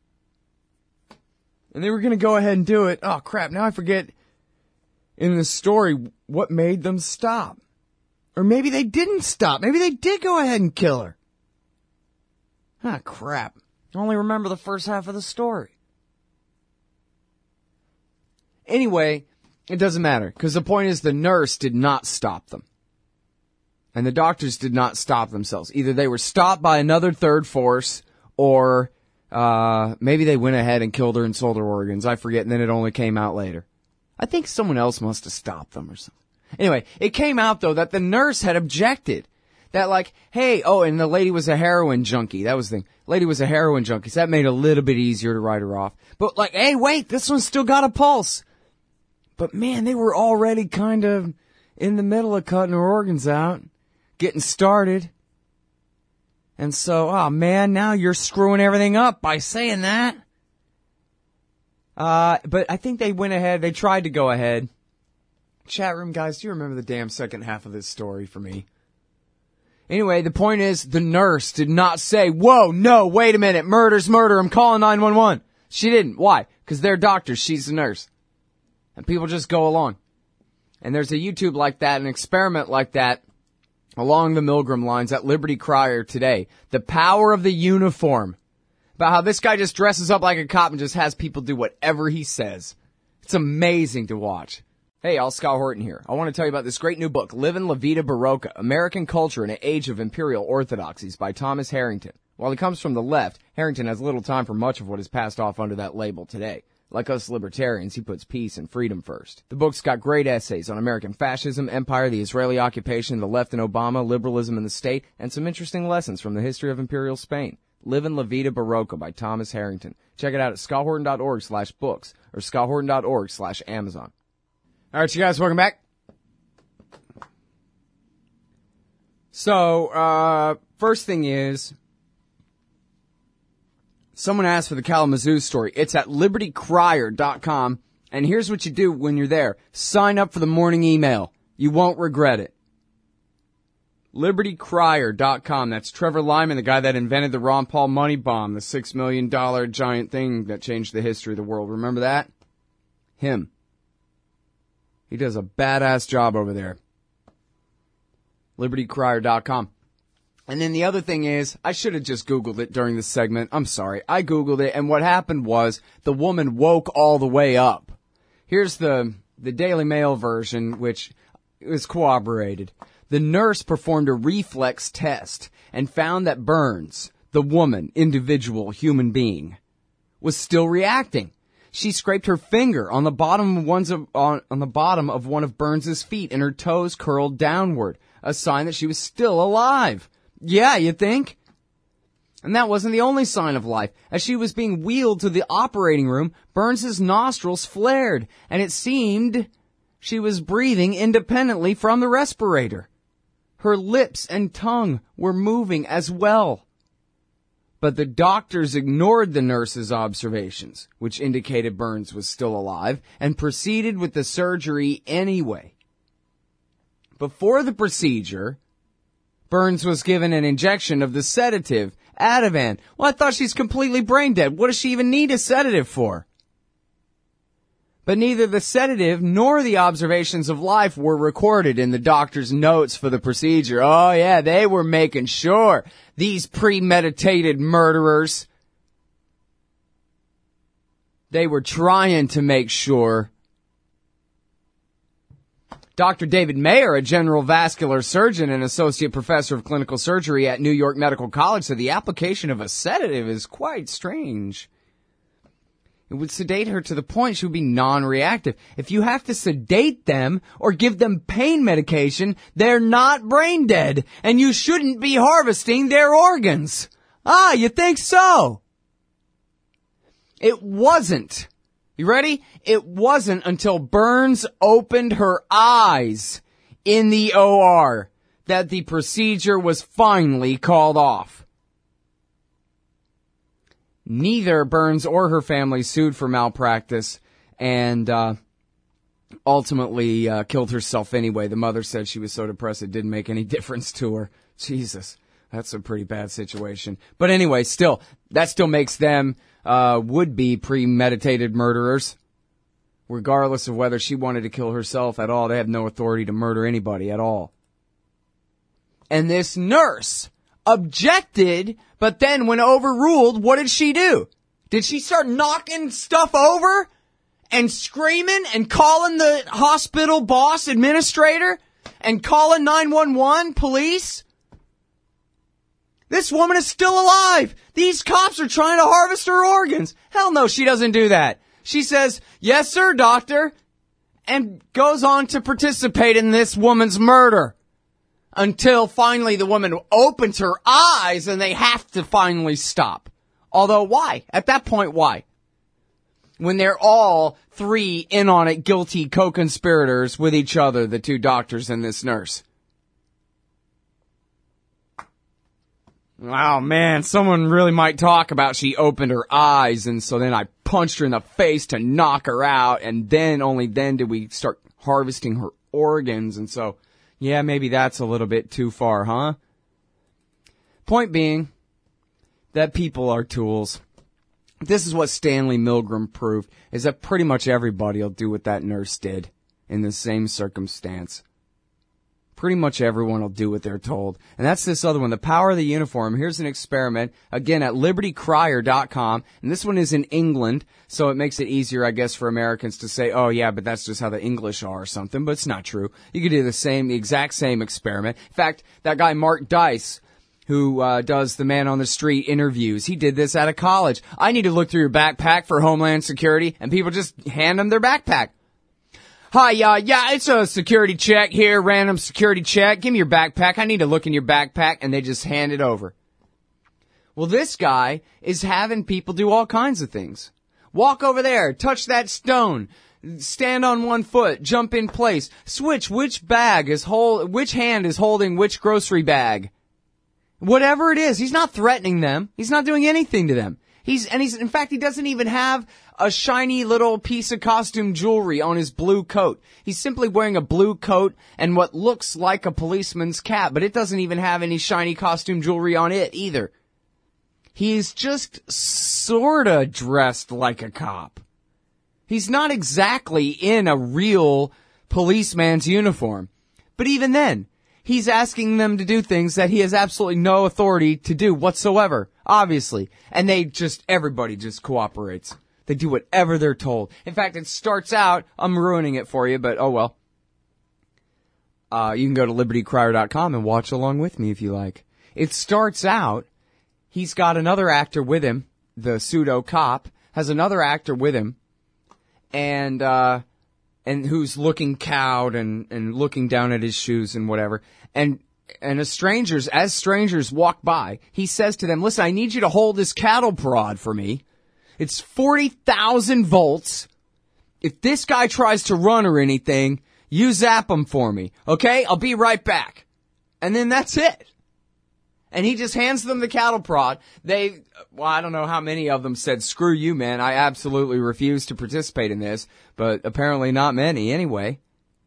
And they were going to go ahead and do it. Oh, crap, now I forget in the story what made them stop. Or maybe they didn't stop. Maybe they did go ahead and kill her. Ah, crap. I only remember the first half of the story. Anyway, it doesn't matter, because the point is the nurse did not stop them. And the doctors did not stop themselves. Either they were stopped by another third force, or maybe they went ahead and killed her and sold her organs. I forget, and then it only came out later. I think someone else must have stopped them or something. Anyway, it came out, though, that the nurse had objected. That, like, hey, and the lady was a heroin junkie. That was the thing. Lady was a heroin junkie, so that made it a little bit easier to write her off. But, like, hey, wait, this one's still got a pulse. But, man, they were already kind of in the middle of cutting her organs out, getting started. And so, man, now you're screwing everything up by saying that. But I think they went ahead. They tried to go ahead. Chat room guys, do you remember the damn second half of this story for me? Anyway, the point is, the nurse did not say, whoa, no, wait a minute, murder's murder, I'm calling 911. She didn't. Why? Because they're doctors, she's the nurse. And people just go along. And there's a YouTube like that, an experiment like that, along the Milgram lines at Liberty Crier today. The power of the uniform. About how this guy just dresses up like a cop and just has people do whatever he says. It's amazing to watch. Hey, all, Scott Horton here. I want to tell you about this great new book, Livin' La Vida Barocca, American Culture in an Age of Imperial Orthodoxies by Thomas Harrington. While he comes from the left, Harrington has little time for much of what is passed off under that label today. Like us libertarians, he puts peace and freedom first. The book's got great essays on American fascism, empire, the Israeli occupation, the left and Obama, liberalism in the state, and some interesting lessons from the history of Imperial Spain. Livin' La Vida Barocca by Thomas Harrington. Check it out at scotthorton.org/books or scotthorton.org/Amazon. All right, you guys, welcome back. So, first thing is, someone asked for the Kalamazoo story. It's at libertycrier.com, and here's what you do when you're there. Sign up for the morning email. You won't regret it. libertycrier.com. That's Trevor Lyman, the guy that invented the Ron Paul money bomb, the $6 million giant thing that changed the history of the world. Remember that? Him. He does a badass job over there. libertycrier.com. And then the other thing is, I should have just Googled it during this segment. I'm sorry. I Googled it, and what happened was the woman woke all the way up. Here's the Daily Mail version, which is corroborated. The nurse performed a reflex test and found that Burns, the woman, individual, human being, was still reacting. She scraped her finger on the bottom of one of Burns's feet, and her toes curled downward, a sign that she was still alive. Yeah, you think? And that wasn't the only sign of life. As she was being wheeled to the operating room, Burns's nostrils flared, and it seemed she was breathing independently from the respirator. Her lips and tongue were moving as well. But the doctors ignored the nurse's observations, which indicated Burns was still alive, and proceeded with the surgery anyway. Before the procedure, Burns was given an injection of the sedative, Ativan. Well, I thought she's completely brain dead. What does she even need a sedative for? But neither the sedative nor the observations of life were recorded in the doctor's notes for the procedure. Oh, yeah, they were making sure. These premeditated murderers. They were trying to make sure. Dr. David Mayer, a general vascular surgeon and associate professor of clinical surgery at New York Medical College, said the application of a sedative is quite strange. It would sedate her to the point she would be non-reactive. If you have to sedate them or give them pain medication, they're not brain dead, and you shouldn't be harvesting their organs. Ah, you think so? It wasn't. You ready? It wasn't until Burns opened her eyes in the OR that the procedure was finally called off. Neither Burns or her family sued for malpractice and ultimately killed herself anyway. The mother said she was so depressed it didn't make any difference to her. Jesus, that's a pretty bad situation. But anyway, still, that still makes them would-be premeditated murderers. Regardless of whether she wanted to kill herself at all, they have no authority to murder anybody at all. And this nurse objected, but then when overruled, what did she do? Did she start knocking stuff over and screaming and calling the hospital boss administrator and calling 911 police? This woman is still alive. These cops are trying to harvest her organs. Hell no, she doesn't do that. She says, yes, sir, doctor. and goes on to participate in this woman's murder. Until finally the woman opens her eyes and they have to finally stop. Although why? At that point, why? When they're all three in on it, guilty co-conspirators with each other, the two doctors and this nurse. Wow, man, someone really might talk about she opened her eyes, and so then I punched her in the face to knock her out, and then, only then did we start harvesting her organs, and so, yeah, maybe that's a little bit too far, huh? Point being, that people are tools. This is what Stanley Milgram proved, is that pretty much everybody will do what that nurse did in the same circumstance. Pretty much everyone will do what they're told. And that's this other one, The Power of the Uniform. Here's an experiment, again, at libertycrier.com. And this one is in England, so it makes it easier, I guess, for Americans to say, oh, yeah, but that's just how the English are or something. But it's not true. You could do the exact same experiment. In fact, that guy Mark Dice, who does the man on the street interviews, he did this out of college. I need to look through your backpack for Homeland Security, and people just hand them their backpack. Hi, yeah, it's a security check here, random security check. Give me your backpack. I need to look in your backpack. And they just hand it over. Well, this guy is having people do all kinds of things. Walk over there, touch that stone, stand on one foot, jump in place, switch which hand is holding which grocery bag. Whatever it is, he's not threatening them. He's not doing anything to them. In fact, he doesn't even have a shiny little piece of costume jewelry on his blue coat. He's simply wearing a blue coat and what looks like a policeman's cap, but it doesn't even have any shiny costume jewelry on it either. He's just sorta dressed like a cop. He's not exactly in a real policeman's uniform. But even then, he's asking them to do things that he has absolutely no authority to do whatsoever, obviously. And everybody just cooperates. They do whatever they're told. In fact, it starts out, I'm ruining it for you, but oh well. You can go to libertycrier.com and watch along with me if you like. It starts out, he's got another actor with him, the pseudo cop, has another actor with him, and who's looking cowed and looking down at his shoes and whatever. And as strangers walk by, he says to them, listen, I need you to hold this cattle prod for me. It's 40,000 volts. If this guy tries to run or anything, you zap him for me. Okay? I'll be right back. And then that's it. And he just hands them the cattle prod. I don't know how many of them said, screw you, man. I absolutely refuse to participate in this. But apparently not many anyway.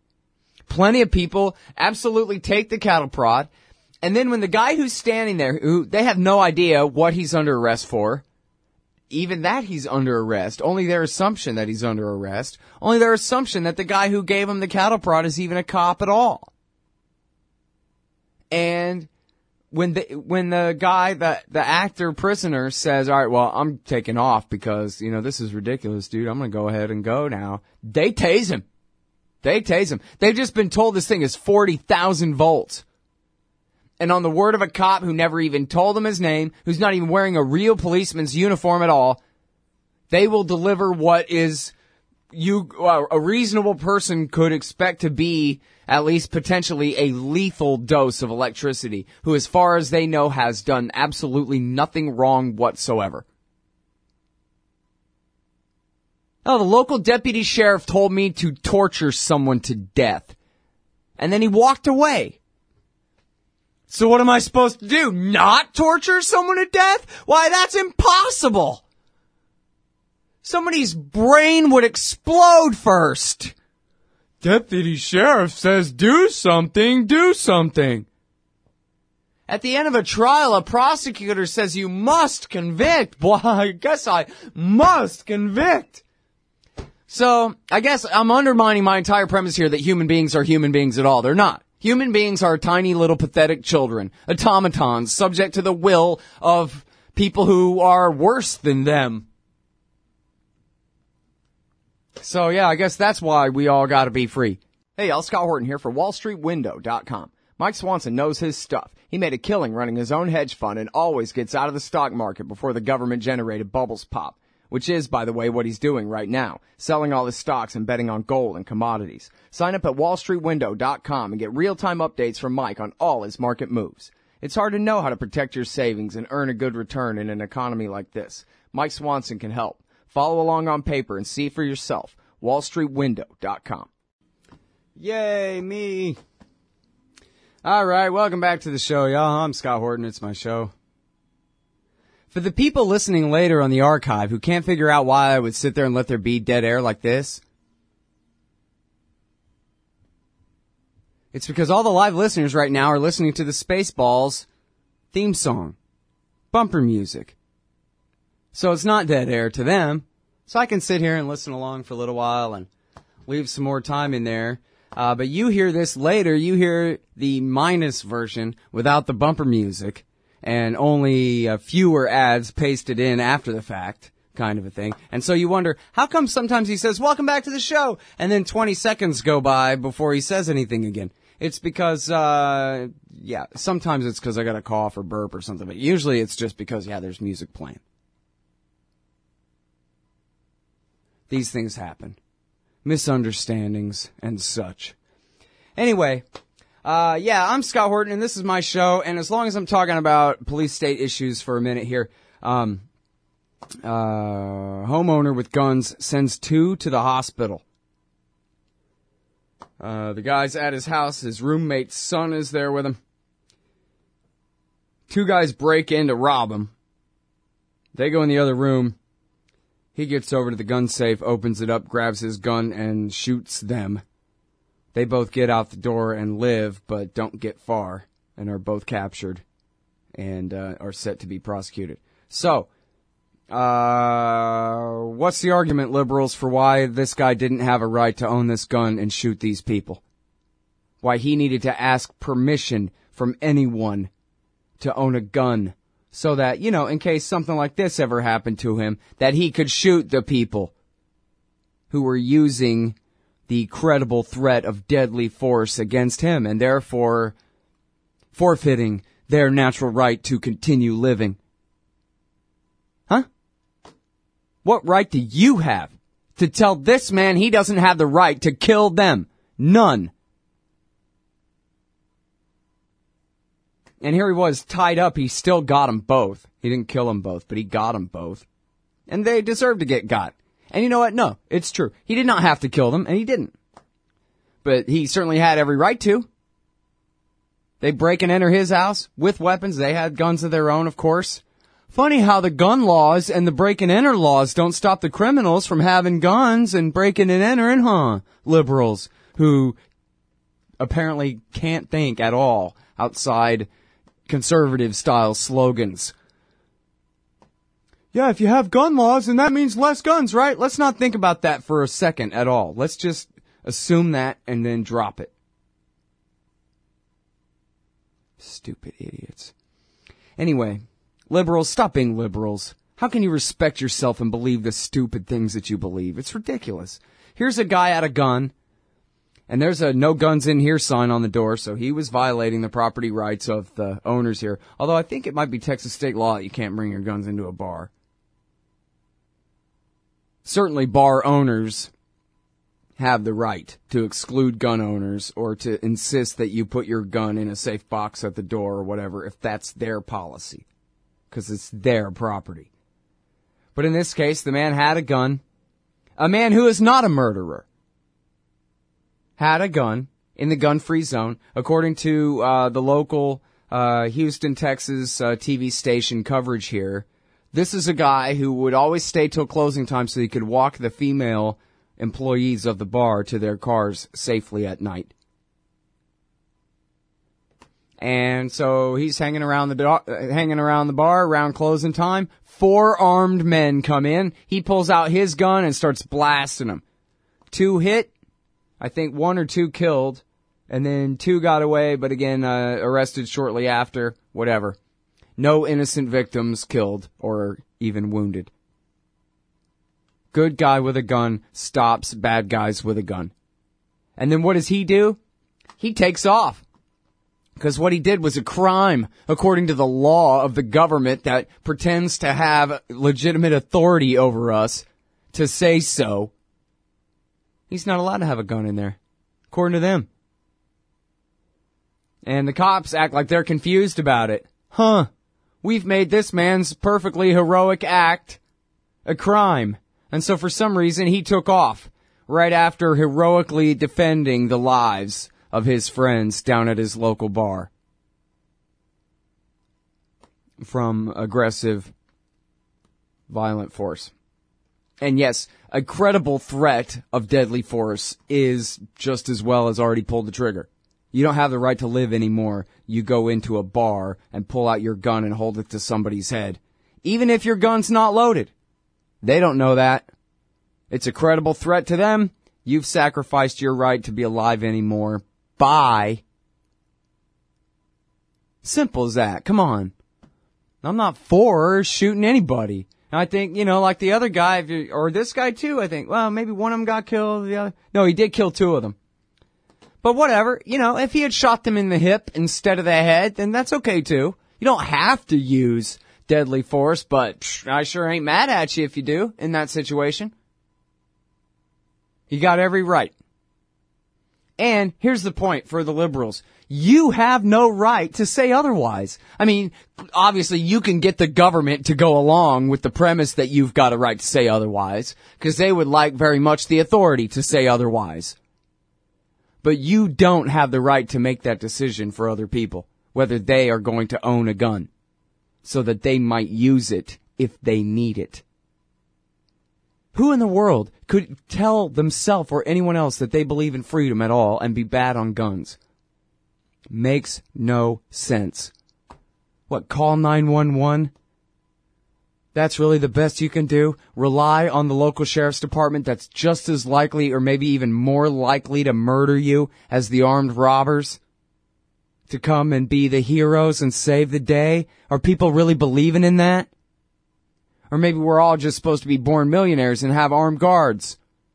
Plenty of people absolutely take the cattle prod. And then when the guy who's standing there, who they have no idea what he's under arrest for, even that he's under arrest, only their assumption that he's under arrest, only their assumption that the guy who gave him the cattle prod is even a cop at all. And when the guy, the actor prisoner says, all right, well, I'm taking off because, this is ridiculous, dude. I'm going to go ahead and go now. They tase him. They've just been told this thing is 40,000 volts. And on the word of a cop who never even told them his name, who's not even wearing a real policeman's uniform at all, they will deliver what is a reasonable person could expect to be at least potentially a lethal dose of electricity, who as far as they know has done absolutely nothing wrong whatsoever. Oh, the local deputy sheriff told me to torture someone to death. And then he walked away. So what am I supposed to do? Not torture someone to death? Why, that's impossible. Somebody's brain would explode first. Deputy sheriff says do something, do something. At the end of a trial, a prosecutor says you must convict. Boy, I guess I must convict. So, I guess I'm undermining my entire premise here that human beings are human beings at all. They're not. Human beings are tiny little pathetic children, automatons, subject to the will of people who are worse than them. So yeah, I guess that's why we all gotta be free. Hey y'all, Scott Horton here for WallStreetWindow.com. Mike Swanson knows his stuff. He made a killing running his own hedge fund and always gets out of the stock market before the government-generated bubbles pop. which is, by the way, what he's doing right now, selling all his stocks and betting on gold and commodities. Sign up at wallstreetwindow.com and get real-time updates from Mike on all his market moves. It's hard to know how to protect your savings and earn a good return in an economy like this. Mike Swanson can help. Follow along on paper and see for yourself. wallstreetwindow.com. Yay, me. All right, welcome back to the show, y'all. I'm Scott Horton. It's my show. For the people listening later on the archive who can't figure out why I would sit there and let there be dead air like this, it's because all the live listeners right now are listening to the Spaceballs theme song, bumper music. So it's not dead air to them. So I can sit here and listen along for a little while and leave some more time in there. But you hear this later, you hear the minus version without the bumper music and only fewer ads pasted in after the fact, kind of a thing. And so you wonder, how come sometimes he says, welcome back to the show, and then 20 seconds go by before he says anything again? It's because, sometimes it's because I got a cough or burp or something, but usually it's just because, there's music playing. These things happen. Misunderstandings and such. Anyway, I'm Scott Horton, and this is my show, and as long as I'm talking about police state issues for a minute here, homeowner with guns sends 2 to the hospital. The guy's at his house, his roommate's son is there with him. 2 guys break in to rob him. They go in the other room. He gets over to the gun safe, opens it up, grabs his gun, and shoots them. They both get out the door and live, but don't get far, and are both captured, and are set to be prosecuted. So, what's the argument, liberals, for why this guy didn't have a right to own this gun and shoot these people? Why he needed to ask permission from anyone to own a gun? So that, in case something like this ever happened to him, that he could shoot the people who were using the credible threat of deadly force against him, and therefore forfeiting their natural right to continue living. Huh? What right do you have to tell this man he doesn't have the right to kill them? None. And here he was, tied up. He still got them both. He didn't kill them both, but he got them both. And they deserve to get got. And you know what? No, it's true. He did not have to kill them, and he didn't. But he certainly had every right to. They break and enter his house with weapons. They had guns of their own, of course. Funny how the gun laws and the break and enter laws don't stop the criminals from having guns and breaking and entering, huh? Liberals who apparently can't think at all outside conservative-style slogans. Yeah, if you have gun laws, then that means less guns, right? Let's not think about that for a second at all. Let's just assume that and then drop it. Stupid idiots. Anyway, liberals, stop being liberals. How can you respect yourself and believe the stupid things that you believe? It's ridiculous. Here's a guy at a gun. And there's a no guns in here sign on the door, so he was violating the property rights of the owners here. Although I think it might be Texas state law that you can't bring your guns into a bar. Certainly bar owners have the right to exclude gun owners or to insist that you put your gun in a safe box at the door or whatever if that's their policy, because it's their property. But in this case, the man had a gun. A man who is not a murderer had a gun in the gun-free zone, according to the local Houston, Texas TV station coverage here. This is a guy who would always stay till closing time so he could walk the female employees of the bar to their cars safely at night. And so he's hanging around the bar around closing time. 4 armed men come in. He pulls out his gun and starts blasting them. 2 hit. I think 1 or 2 killed, and then 2 got away, but again, arrested shortly after, whatever. No innocent victims killed or even wounded. Good guy with a gun stops bad guys with a gun. And then what does he do? He takes off. Because what he did was a crime, according to the law of the government that pretends to have legitimate authority over us to say so. He's not allowed to have a gun in there, according to them. And the cops act like they're confused about it. We've made this man's perfectly heroic act a crime. And so for some reason he took off right after heroically defending the lives of his friends down at his local bar from aggressive, violent force. And yes, a credible threat of deadly force is just as well as already pulled the trigger. You don't have the right to live anymore. You go into a bar and pull out your gun and hold it to somebody's head. Even if your gun's not loaded. They don't know that. It's a credible threat to them. You've sacrificed your right to be alive anymore. Bye. Simple as that. Come on. I'm not for shooting anybody. And I think, like the other guy, or this guy too, I think, well, maybe one of them got killed, the other. No, he did kill two of them. But whatever, if he had shot them in the hip instead of the head, then that's okay too. You don't have to use deadly force, but I sure ain't mad at you if you do in that situation. You got every right. And here's the point for the liberals. You have no right to say otherwise. I mean, obviously you can get the government to go along with the premise that you've got a right to say otherwise, because they would like very much the authority to say otherwise. But you don't have the right to make that decision for other people, whether they are going to own a gun, so that they might use it if they need it. Who in the world could tell themselves or anyone else that they believe in freedom at all and be bad on guns? Makes no sense. What, call 911? That's really the best you can do? Rely on the local sheriff's department that's just as likely or maybe even more likely to murder you as the armed robbers? To come and be the heroes and save the day? Are people really believing in that? Or maybe we're all just supposed to be born millionaires and have armed guards.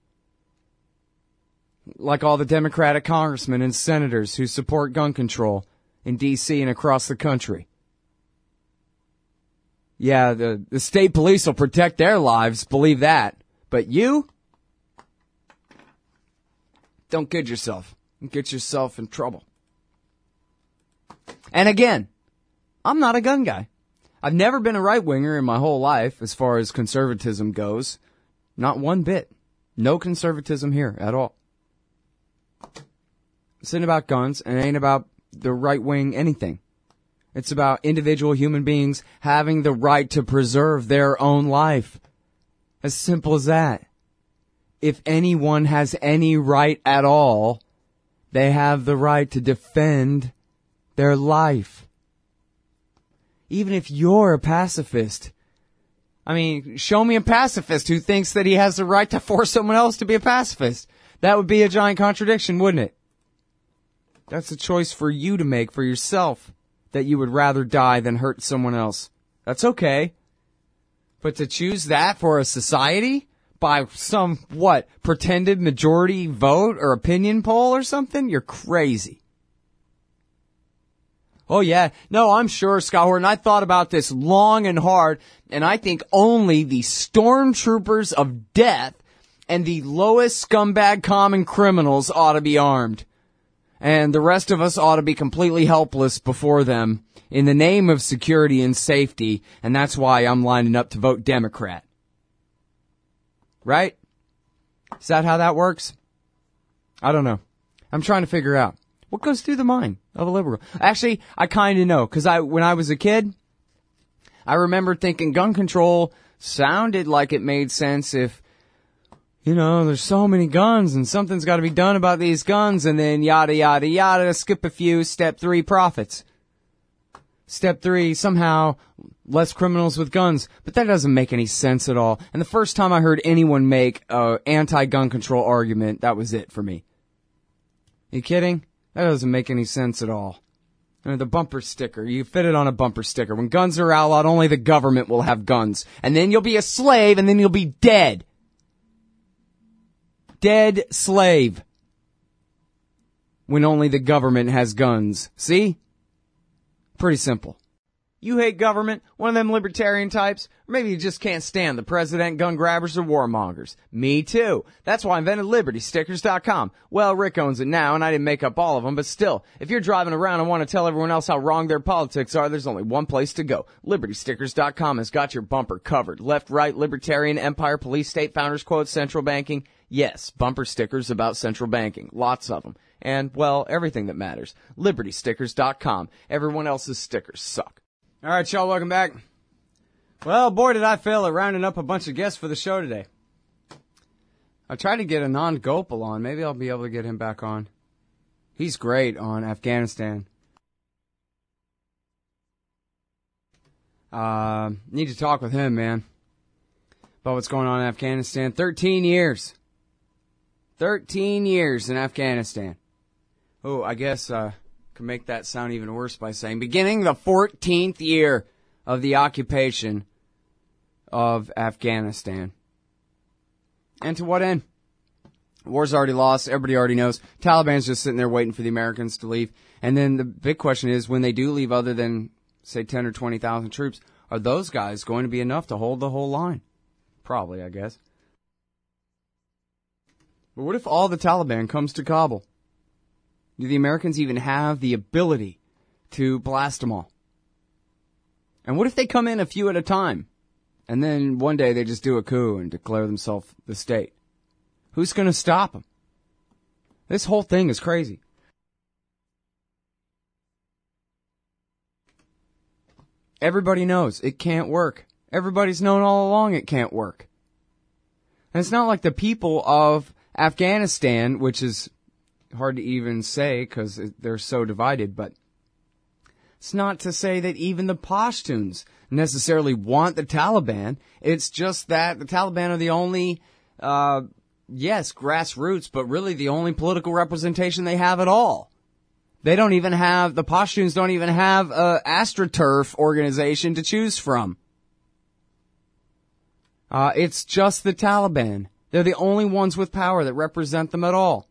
Like all the Democratic congressmen and senators who support gun control in D.C. and across the country. Yeah, the state police will protect their lives, believe that. But you? Don't kid yourself. Get yourself in trouble. And again, I'm not a gun guy. I've never been a right-winger in my whole life as far as conservatism goes. Not one bit. No conservatism here at all. This ain't about guns, and it ain't about the right-wing anything. It's about individual human beings having the right to preserve their own life. As simple as that. If anyone has any right at all, they have the right to defend their life. Even if you're a pacifist. I mean, show me a pacifist who thinks that he has the right to force someone else to be a pacifist. That would be a giant contradiction, wouldn't it? That's a choice for you to make for yourself, that you would rather die than hurt someone else. That's okay. But to choose that for a society by some, pretended majority vote or opinion poll or something? You're crazy. Oh yeah, no, I'm sure, Scott Horton, I thought about this long and hard, and I think only the stormtroopers of death and the lowest scumbag common criminals ought to be armed. And the rest of us ought to be completely helpless before them in the name of security and safety, and that's why I'm lining up to vote Democrat. Right? Is that how that works? I don't know. I'm trying to figure out what goes through the mind of a liberal. Actually, I kind of know, because when I was a kid, I remember thinking gun control sounded like it made sense if, there's so many guns and something's got to be done about these guns, and then yada, yada, yada, skip a few, step 3, profits. Step 3, somehow, less criminals with guns. But that doesn't make any sense at all. And the first time I heard anyone make an anti-gun control argument, that was it for me. You kidding? That doesn't make any sense at all. The bumper sticker, you fit it on a bumper sticker. When guns are outlawed, only the government will have guns. And then you'll be a slave, and then you'll be dead. Dead slave. When only the government has guns. See? Pretty simple. You hate government, one of them libertarian types, or maybe you just can't stand the president, gun grabbers, or warmongers. Me too. That's why I invented LibertyStickers.com. Well, Rick owns it now, and I didn't make up all of them, but still, if you're driving around and want to tell everyone else how wrong their politics are, there's only one place to go. LibertyStickers.com has got your bumper covered. Left, right, libertarian, empire, police, state, founders, quotes, central banking. Yes, bumper stickers about central banking. Lots of them. And, well, everything that matters. LibertyStickers.com. Everyone else's stickers suck. All right, y'all, welcome back. Well, boy, did I fail at rounding up a bunch of guests for the show today. I tried to get Anand Gopal on. Maybe I'll be able to get him back on. He's great on Afghanistan. Need to talk with him, man, about what's going on in Afghanistan. 13 years. 13 years in Afghanistan. Oh, I guess, can make that sound even worse by saying beginning the 14th year of the occupation of Afghanistan. And to what end? War's already lost. Everybody already knows. Taliban's just sitting there waiting for the Americans to leave. And then the big question is, when they do leave, other than, say, 10 or 20,000 troops, are those guys going to be enough to hold the whole line? Probably, I guess. But what if all the Taliban comes to Kabul? Do the Americans even have the ability to blast them all? And what if they come in a few at a time, and then one day they just do a coup and declare themselves the state? Who's going to stop them? This whole thing is crazy. Everybody knows it can't work. Everybody's known all along it can't work. And it's not like the people of Afghanistan, which is hard to even say because they're so divided, but it's not to say that even the Pashtuns necessarily want the Taliban. It's just that the Taliban are the only, yes, grassroots, but really the only political representation they have at all. They don't even have, the Pashtuns don't even have a AstroTurf organization to choose from. It's just the Taliban. They're the only ones with power that represent them at all.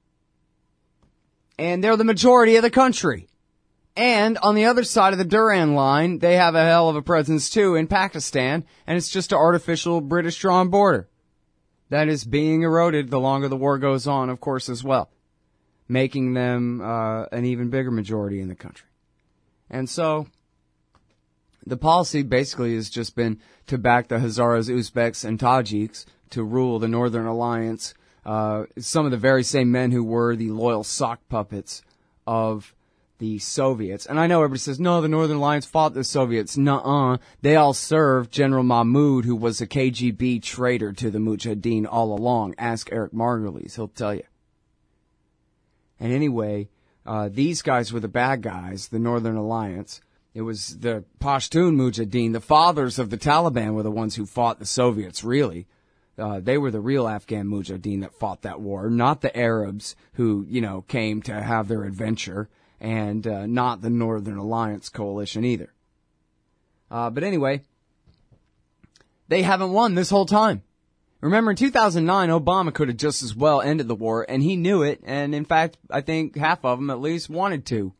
And they're the majority of the country. And on the other side of the Durand line, they have a hell of a presence too in Pakistan, and it's just an artificial British-drawn border that is being eroded the longer the war goes on, of course, as well, making them an even bigger majority in the country. And so the policy basically has just been to back the Hazaras, Uzbeks, and Tajiks to rule the Northern Alliance. Some of the very same men who were the loyal sock puppets of the Soviets. And I know everybody says, no, the Northern Alliance fought the Soviets. Nuh-uh. They all served General Mahmoud, who was a KGB traitor to the Mujahideen all along. Ask Eric Margulies. He'll tell you. And anyway, these guys were the bad guys, the Northern Alliance. It was the Pashtun Mujahideen, the fathers of the Taliban, were the ones who fought the Soviets, really. They were the real Afghan Mujahideen that fought that war, not the Arabs who, came to have their adventure, and not the Northern Alliance coalition either. But anyway, they haven't won this whole time. Remember, in 2009, Obama could have just as well ended the war, and he knew it, and in fact, I think half of them at least wanted to.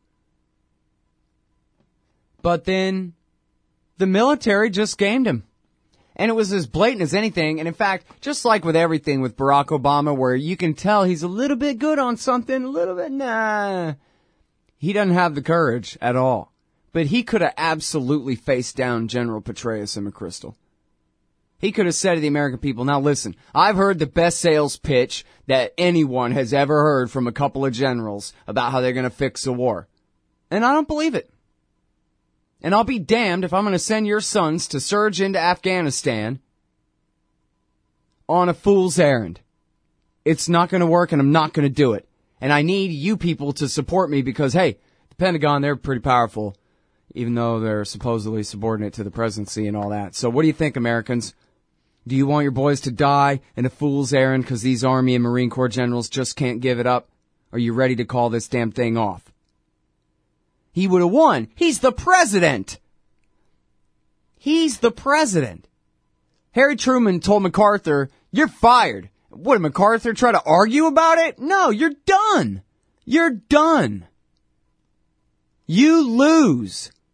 But then the military just gamed him. And it was as blatant as anything. And in fact, just like with everything with Barack Obama, where you can tell he's a little bit good on something, a little bit, nah. He doesn't have the courage at all. But he could have absolutely faced down General Petraeus and McChrystal. He could have said to the American people, now listen, I've heard the best sales pitch that anyone has ever heard from a couple of generals about how they're going to fix the war. And I don't believe it. And I'll be damned if I'm going to send your sons to surge into Afghanistan on a fool's errand. It's not going to work, and I'm not going to do it. And I need you people to support me because, hey, the Pentagon, they're pretty powerful, even though they're supposedly subordinate to the presidency and all that. So what do you think, Americans? Do you want your boys to die in a fool's errand because these Army and Marine Corps generals just can't give it up? Are you ready to call this damn thing off? He would have won. He's the president. He's the president. Harry Truman told MacArthur, you're fired. What, did MacArthur try to argue about it? No, you're done. You're done. You lose.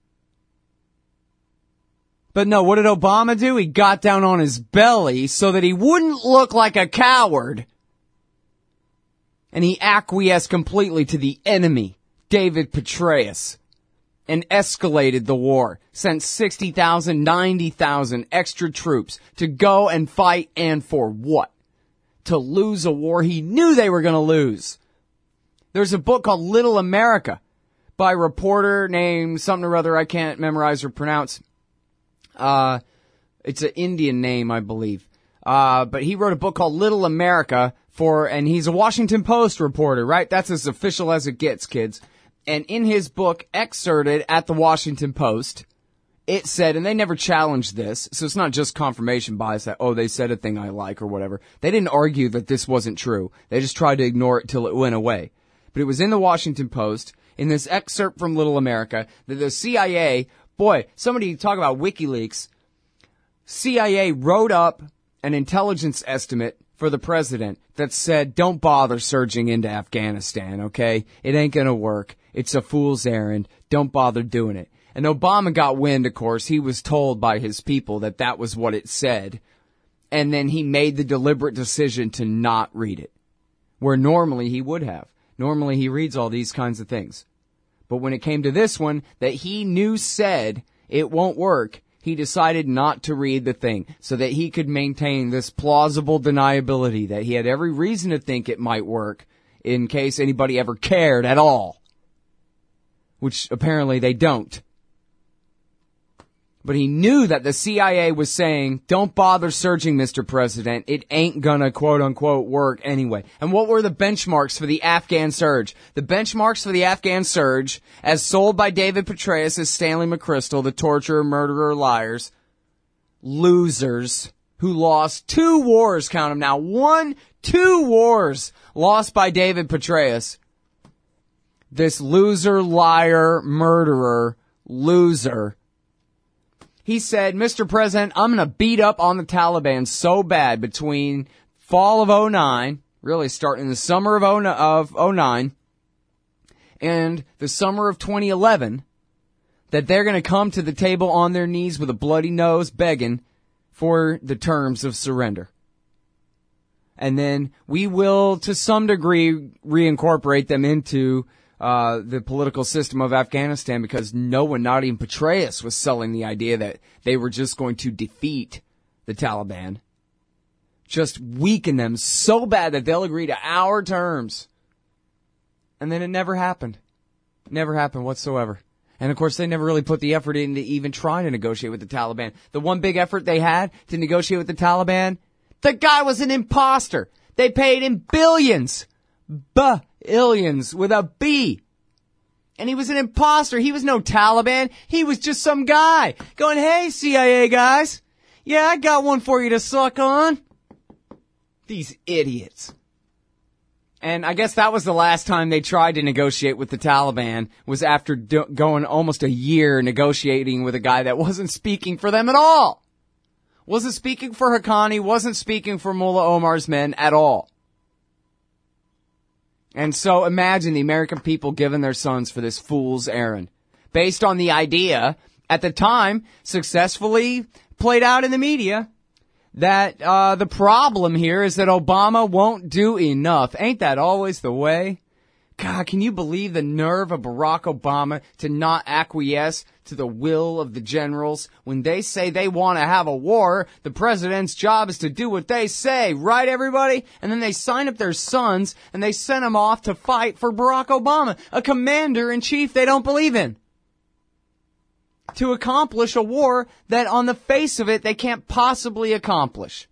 But no, what did Obama do? He got down on his belly so that he wouldn't look like a coward. And he acquiesced completely to the enemy, David Petraeus, and escalated the war, sent 60,000, 90,000 extra troops to go and fight, and for what? To lose a war he knew they were going to lose. There's a book called Little America by a reporter named something or other I can't memorize or pronounce. It's an Indian name, I believe. But he wrote a book called Little America and he's a Washington Post reporter, right? That's as official as it gets, kids. And in his book, excerpted at the Washington Post, it said, and they never challenged this, so it's not just confirmation bias that, oh, they said a thing I like or whatever. They didn't argue that this wasn't true. They just tried to ignore it till it went away. But it was in the Washington Post, in this excerpt from Little America, that the CIA, boy, somebody talk about WikiLeaks, CIA wrote up an intelligence estimate for the president that said, don't bother surging into Afghanistan, okay? It ain't gonna work. It's a fool's errand. Don't bother doing it. And Obama got wind, of course. He was told by his people that that was what it said. And then he made the deliberate decision to not read it, where normally he would have. Normally he reads all these kinds of things. But when it came to this one that he knew said it won't work, he decided not to read the thing so that he could maintain this plausible deniability that he had every reason to think it might work in case anybody ever cared at all. Which apparently they don't. But he knew that the CIA was saying, don't bother surging, Mr. President. It ain't gonna quote unquote work anyway. And what were the benchmarks for the Afghan surge? The benchmarks for the Afghan surge, as sold by David Petraeus as Stanley McChrystal, the torturer, murderer, liars, losers who lost 2 wars, count them now, 2 wars lost by David Petraeus. This loser, liar, murderer, loser. He said, Mr. President, I'm going to beat up on the Taliban so bad between fall of 09, really starting in the summer of 09, and the summer of 2011, that they're going to come to the table on their knees with a bloody nose begging for the terms of surrender. And then we will, to some degree, reincorporate them into the political system of Afghanistan, because no one, not even Petraeus, was selling the idea that they were just going to defeat the Taliban. Just weaken them so bad that they'll agree to our terms. And then it never happened. Never happened whatsoever. And of course they never really put the effort into even trying to negotiate with the Taliban. The one big effort they had to negotiate with the Taliban, the guy was an imposter. They paid him billions. Billions with a B. And he was an imposter. He was no Taliban. He was just some guy going, hey, CIA guys. Yeah, I got one for you to suck on. These idiots. And I guess that was the last time they tried to negotiate with the Taliban, was after going almost a year negotiating with a guy that wasn't speaking for them at all. Wasn't speaking for Haqqani, wasn't speaking for Mullah Omar's men at all. And so imagine the American people giving their sons for this fool's errand, based on the idea, at the time, successfully played out in the media, that the problem here is that Obama won't do enough. Ain't that always the way? God, can you believe the nerve of Barack Obama to not acquiesce to the will of the generals? When they say they want to have a war, the president's job is to do what they say, right, everybody? And then they sign up their sons and they send them off to fight for Barack Obama, a commander-in-chief they don't believe in, to accomplish a war that on the face of it they can't possibly accomplish.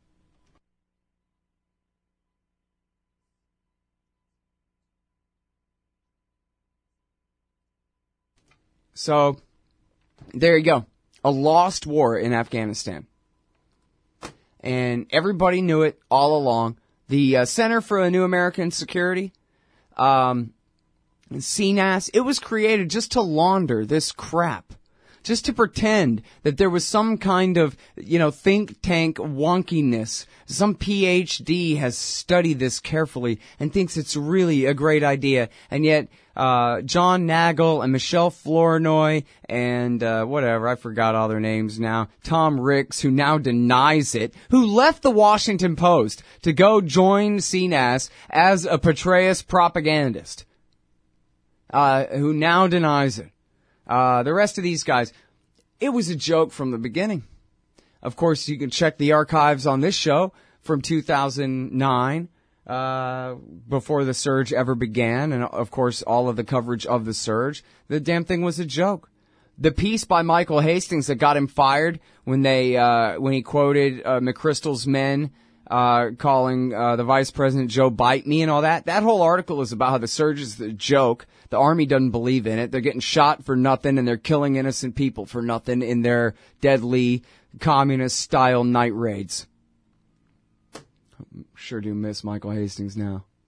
So, there you go. A lost war in Afghanistan. And everybody knew it all along. The Center for a New American Security, CNAS, it was created just to launder this crap just to pretend that there was some kind of, think tank wonkiness. Some PhD has studied this carefully and thinks it's really a great idea. And yet, John Nagel and Michelle Flournoy and, I forgot all their names now, Tom Ricks, who now denies it, who left the Washington Post to go join CNAS as a Petraeus propagandist, who now denies it. The rest of these guys, it was a joke from the beginning. Of course, you can check the archives on this show from 2009, before the surge ever began, and of course all of the coverage of the surge. The damn thing was a joke. The piece by Michael Hastings that got him fired when he quoted McChrystal's men calling the Vice President Joe bite me and all that. That whole article is about how the surge is a joke. The Army doesn't believe in it. They're getting shot for nothing, and they're killing innocent people for nothing in their deadly communist-style night raids. Sure do miss Michael Hastings now.